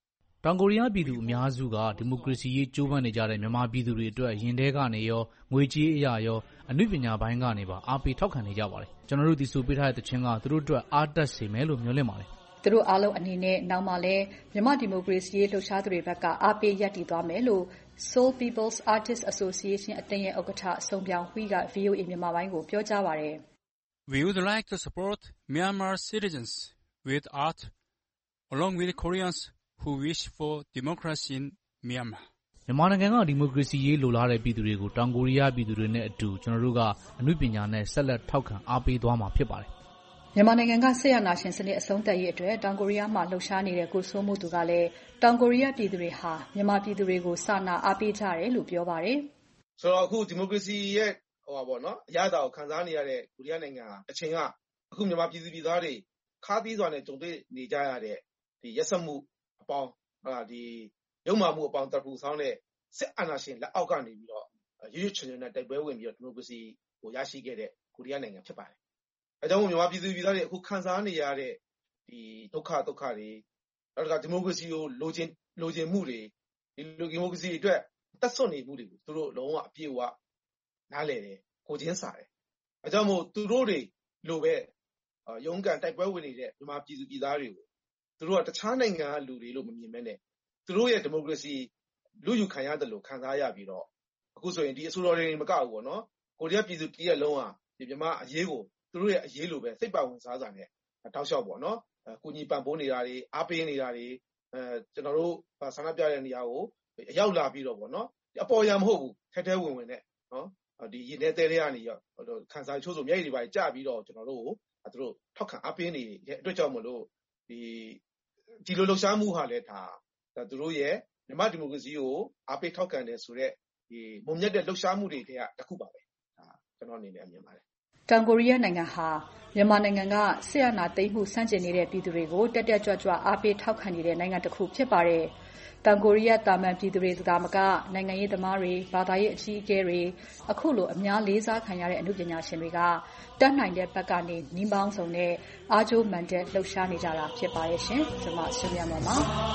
တောင်ကိုရီးယားပြည်သူအများစုကဒီမိုကရေစီရေးကြိုးပမ်းနေကြတဲ့မြန်မာပြည်သူတွေအတွက်ရင်ထဲကနေရောငွေကြေးအရာရောအနုပညာပိုင်းကနေပါအားပေးထောက်ခံနေကြပါတယ်။ကျွန်တော်တို့ဒီဆိုပေးထားတဲ့သချင်းကသူတို့အတွက်အားတက်စေမယ်လို့မျှော်လင့်ပါတယ်။သူတို့အားလုံးအနေနဲ့နောက်မှလည်းမြန်မာဒီမိုကရေစီရေးလှုပ်ရှားသူတွေဘက်ကအားပေးရပ်တည်သွားမယ်လို့ Seoul People's Artists Association အသင်းရဲ့ဥက္ကဋ္ဌစုံပြောင်ဟွီက VOA မြန်မာပိုင်းကိုပြောကြားပါတယ်။ We would like to support Myanmar citizens with art along with Koreans who wish for democracy in Myanmar. မြန်မာနိုင်ငံကဒီမိုကရေစီရေးလိုလားတဲ့ပြည်သူတွေကိုတောင်ကိုရီးယားပြည်သူတွေနဲ့အတူကျွန်တော်တို့ကအနုပညာနဲ့ဆက်လက်ထောက်ခံအားပေးသွားမှာဖြစ်ပါတယ်။မြန်မာနိုင်ငံကဆက်ရနာရှင်စနစ်အဆုံးသတ်ရေးအတွက်တောင်ကိုရီးယားမှာလှုပ်ရှားနေတဲ့ကိုစိုးမှုသူကလည်းတောင်ကိုရီးယားပြည်သူတွေဟာမြန်မာပြည်သူတွေကိုစာနာအားပေးကြတယ်လို့ပြောပါတယ်။ဆိုတော့အခုဒီမိုကရေစီရဲ့အရသာကိုခံစားနေရတဲ့ကိုရီးယားနိုင်ငံအချိန်ကအခုမြန်မာပြည်သူပြည်သားတွေခါးသီးစွာနဲ့ကြုံတွေ့နေကြရတဲ့ဒီရက်စက်မှုအပေါင်းဒီရုံမာမှုအပေါင်းတပ်ပူဆောင်တဲ့စစ်အာဏာရှင်လက်အောက်ကနေပြီးတော့ရွရွချွန်ချွန်နဲ့တိုက်ပွဲဝင်ပြီးတော့ဒီမိုကရေစီကိုရရှိခဲ့တဲ့ကိုရီးယားနိုင်ငံဖြစ်ပါတယ်။အဲကြောင့်မြန်မာပြည်သူပြည်သားတွေအခုခံစားနေရတဲ့ဒီဒုက္ခတွေနောက်တစ်ခါဒီမိုကရေစီကိုလိုချင်မှုတွေဒီဒီမိုကရေစီအတွက်တက်ဆွနေမှုတွေကိုသူတို့လုံးဝအပြည့်အဝနားလည်တယ်ကိုချင်းစားတယ်။အဲကြောင့်မို့သူတို့တွေလိုပဲရုန်းကန်တိုက်ပွဲဝင်နေတဲ့မြန်မာပြည်သူပြည်သားတွေကိုသူတို့ကတခြားနိုင်ငံကလူတွေလို့မမြင်မဲနဲ့သူတို့ရဲ့ဒီမိုကရေစီလူယူခံရတယ်လို့ခံစားရပြီးတော့အခုဆိုရင်ဒီအစိုးရတွေမကဘူးပေါ့နော်ကိုရီးယားပြည်သူပြည်ရဲ့လုံးဝဒီမြန်မာအရေးကိုသူတို့ရဲ့အရေးလိုပဲစိတ်ပါဝင်စားစွာနဲ့တောက်လျှောက်ပေါ့နော်ကိုကြီးပံ့ပိုးနေတာတွေအားပေးနေတာတွေကျွန်တော်တို့ဆန္ဒပြတဲ့နေရာကိုရောက်လာပြီးတော့ပေါ့နော်အပေါ်ရမဟုတ်ဘူးထဲဝင်နဲ့နော်ဒီရင်းတဲ့တဲတွေကနေခံစားချိုးဆိုမျက်ရည်တွေပါကြပြီးတော့ကျွန်တော်တို့ကိုသူတို့ထောက်ခံအားပေးနေတဲ့အတွက်ကြောင့်မလို့ဒီလိုလှုပ်ရှားမှုဟာလည်းဒါသူတို့ရဲ့မြန်မာဒီမိုကရေစီကိုအားပေးထောက်ခံတယ်ဆိုတော့ဒီမုံမြတ်တဲ့လှုပ်ရှားမှုတွေတခုပါပဲဒါကျွန်တော်အနေနဲ့မြင်ပါတယ်တောင်ကိုရီးယားနိုင်ငံဟာမြန်မာနိုင်ငံကစစ်အာဏာသိမ်းမှုဆန့်ကျင်နေတဲ့ပြည်သူတွေကိုတက်တက်ကြွကြွအားပေးထောက်ခံနေတဲ့နိုင်ငံတစ်ခုဖြစ်ပါတယ်။တောင်ကိုရီးယားတာမန်ပြည်သူတွေသာမကနိုင်ငံရေးသမားတွေဘာသာရေးအကြီးအကဲတွေအခုလိုအများလေးစားခံရတဲ့အမှုပညာရှင်တွေကတတ်နိုင်တဲ့ဘက်ကနေနီးပေါင်းစုံနဲ့အားကြိုးမှန်တဲ့လှုပ်ရှားနေကြတာဖြစ်ပါရဲ့ရှင်။ကျွန်မဆွေမြတ်မောင်ပါ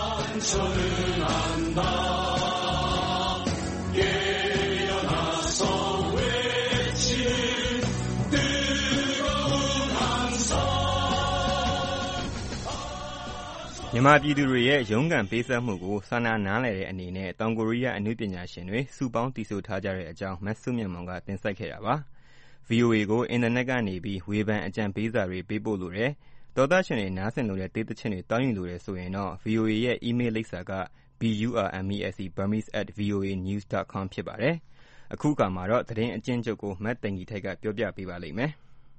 မြန်မာပြည်သူတွေရဲ့ရုန်းကန်ပေးဆပ်မှုကိုစာနာနားလည်တဲ့အနေနဲ့တောင်ကိုရီးယားအနုပညာရှင်တွေစုပေါင်းတည်ဆိုထားကြတဲ့အကြောင်းမတ်စုမြတ်မောင်ကတင်ဆက်ခဲ့တာပါ။ VOA ကိုအင်တာနက်ကနေပြီးဝေဖန်အကြံပေးစာတွေပေးပို့လို့တယ်။ဒေါသရှင်တွေနားဆင်လို့တဲ့တေးသချင်းတွေတောင်းယူလို့တယ်ဆိုရင်တော့ VOA ရဲ့ email လိပ်စာက burmese@voanews.com ဖြစ်ပါတယ်။အခုအခါမှာတော့သတင်းအကျဉ်းချုပ်ကိုမတ်တင်ကြီးထိုက်ကပြောပြပေးပါလိမ့်မယ်။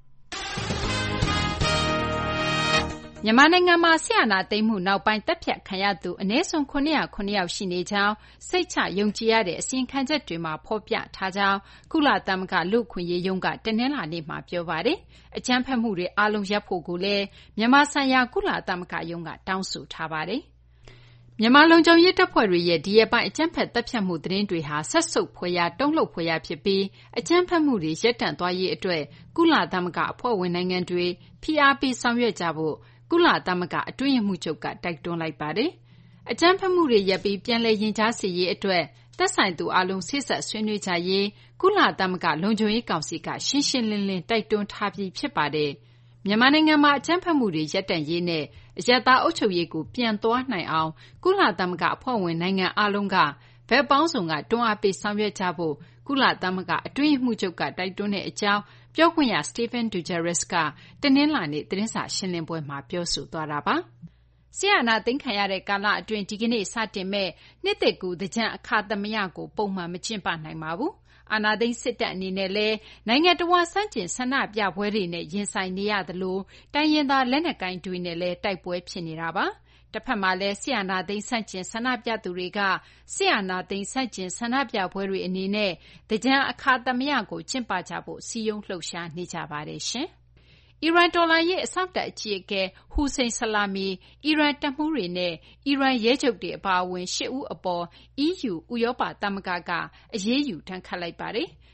မြန်မာနိုင်ငံမှာစစ်အာဏာသိမ်းမှုနောက်ပိုင်းသတ်ဖြတ်ခံရသူအနည်းဆုံး709ယောက်ရှိနေကြောင်းစိတ်ချယုံကြည်ရတဲ့အစီရင်ခံချက်တွေမှာဖော်ပြထားကြောင်းကုလသမဂ္ဂလူ့အခွင့်အရေးရုံးကတနင်္လာနေ့မှာပြောပါတယ်။အကြမ်းဖက်မှုတွေအားလုံးရပ်ဖို့ကိုလည်းမြန်မာဆိုင်ရာကုလသမဂ္ဂရုံးကတောင်းဆိုထားပါတယ်။မြန်မာလုံခြုံရေးတပ်ဖွဲ့တွေရဲ့ဒီရက်ပိုင်းအကြမ်းဖက်တပ်ဖြတ်မှုသတင်းတွေဟာဆက်ဆုပ်ဖွယ်ရာတုံ့လှုပ်ဖွယ်ရာဖြစ်ပြီးအကြမ်းဖက်မှုတွေရပ်တန့်သွားရေးအတွက်ကုလသမဂ္ဂအဖွဲ့ဝင်နိုင်ငံတွေဖိအားပေးဆောင်ရွက်ကြဖို့ကုလသမဂ္ဂအတွင်းရေးမှူးချုပ်ကတိုက်တွန်းလိုက်ပါတယ်။အကြမ်းဖက်မှုတွေရပ်ပြီးပြန်လည်ရင်ကြားစေရေးအတွက်သက်ဆိုင်သူအလုံးစေ့စပ်ဆွေးနွေးကြရေးကုလသမဂ္ဂလုံခြုံရေးကောင်စီကရှင်းရှင်းလင်းလင်းတိုက်တွန်းထားပြီးဖြစ်ပါတယ်။မြန်မာနိုင်ငံမှာအကြမ်းဖက်မှုတွေရပ်တန့်ရေးနဲ့အရပ်သားအုပ်ချုပ်ရေးကိုပြန်သွားနိုင်အောင်ကုလသမဂ္ဂအဖွဲ့ဝင်နိုင်ငံအလုံးကဘက်ပေါင်းစုံကတွန်းအားပေးဆောင်ရွက်ကြဖို့ကုလသမဂ္ဂအတွင်းရေးမှူးချုပ်ကတိုက်တွန်းတဲ့အကြောင်းပြောခွင့်ရ Stephane Dujarric ကတနင်္လာနေ့သတင်းစာရှင်းလင်းပွဲမှာပြောဆိုသွားတာပါ။စစ်အာဏာသိမ်းခံရတဲ့ကာလအတွင်းဒီကနေ့စတင်မဲ့နှစ်သစ်ကူးသင်္ကြန်အခါသမယကိုပုံမှန်မကျင်းပနိုင်ပါဘူး။အာဏာသိမ်းစစ်တပ်အနေနဲ့လည်းနိုင်ငံတော်ဝန်ဆန့်ကျင်ဆန္ဒပြပွဲတွေနဲ့ရင်ဆိုင်နေရသလိုတိုင်းရင်းသားလက်နက်ကိုင်တွေနဲ့လည်းတိုက်ပွဲဖြစ်နေတာပါ။တစ်ဖက်မှာလည်းစစ်အာဏာသိမ်းဆန့်ကျင်ဆန္ဒပြသူတွေကစစ်အာဏာသိမ်းဆန့်ကျင်ဆန္ဒပြပွဲတွေအနေနဲ့သင်္ကြန်အခါသမယကိုကျင်းပကြဖို့စည်းရုံးလှုပ်ရှားနေကြပါတယ်ရှင်။အီရန်တော်လှန်ရေးအစောင့်တပ်အကြီးအကဲဟူစိန်ဆလာမီအီရန်တပ်မှူးတွေနဲ့အီရန်ရဲချုပ်တွေအပါအဝင်8ဦးအပေါ် EU ဥရောပသမဂ္ဂကအရေးယူဒဏ်ခတ်လိုက်ပါတယ်။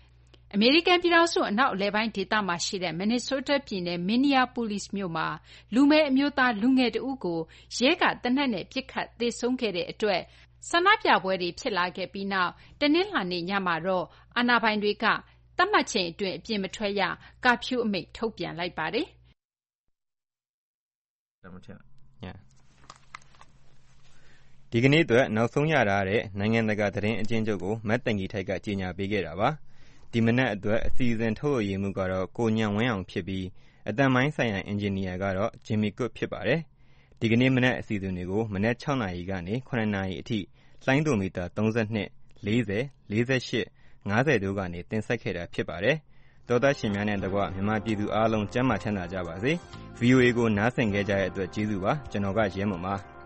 အမေရိကန်ပြည်ထောင်စုအနောက်အလယ်ပိုင်းဒေသမှာရှိတဲ့ Minnesota ပြည်နယ် Minneapolis မြို့မှာလူမည်းအမျိုးသားလူငယ်တဦးကိုရဲကသေနတ်နဲ့ပစ်ခတ်သေဆုံးခဲ့တဲ့အတွက်ဆန္ဒပြပွဲတွေဖြစ်လာခဲ့ပြီးနောက်တနင်္လာနေ့ညမှာတော့အာဏာပိုင်တွေကသတ်မှတ်ချိန်အတွင်းအပြင်မထွက်ရကာဖြူးအမိန့်ထုတ်ပြန်လိုက်ပါတယ်။ဒီကနေ့အတွက်နောက်ဆုံးရထားတဲ့နိုင်ငံတကာသတင်းအကျဉ်းချုပ်ကိုမတ်တန်ကြီးထိုက်ကကြေညာပေးခဲ့တာပါ။ဒီမနက်အတွက်အစီအစဉ်ထုတ်ရည်မှုကတော့ကိုညံဝင်းအောင်ဖြစ်ပြီးအတန်ပိုင်းဆိုင်ရာအင်ဂျင်နီယာကတော့ဂျင်မီကွတ်ဖြစ်ပါတယ်။ဒီကနေ့မနက်အစီအစဉ်တွေကိုမနက်6 နာရီကနေ9 နာရီအထိလှိုင်းဒိုမီတာ32 40 48 50တို့ကနေတင်ဆက်ခဲ့တာဖြစ်ပါတယ်။သောသားရှင်များနဲ့တကွမြန်မာပြည်သူအားလုံးကျန်းမာချမ်းသာကြပါစေ။ VOA ကိုနားဆင်ခဲ့ကြတဲ့အတွက်ကျေးဇူးပါ။ကျွန်တော်ကရဲမွန်ပါ။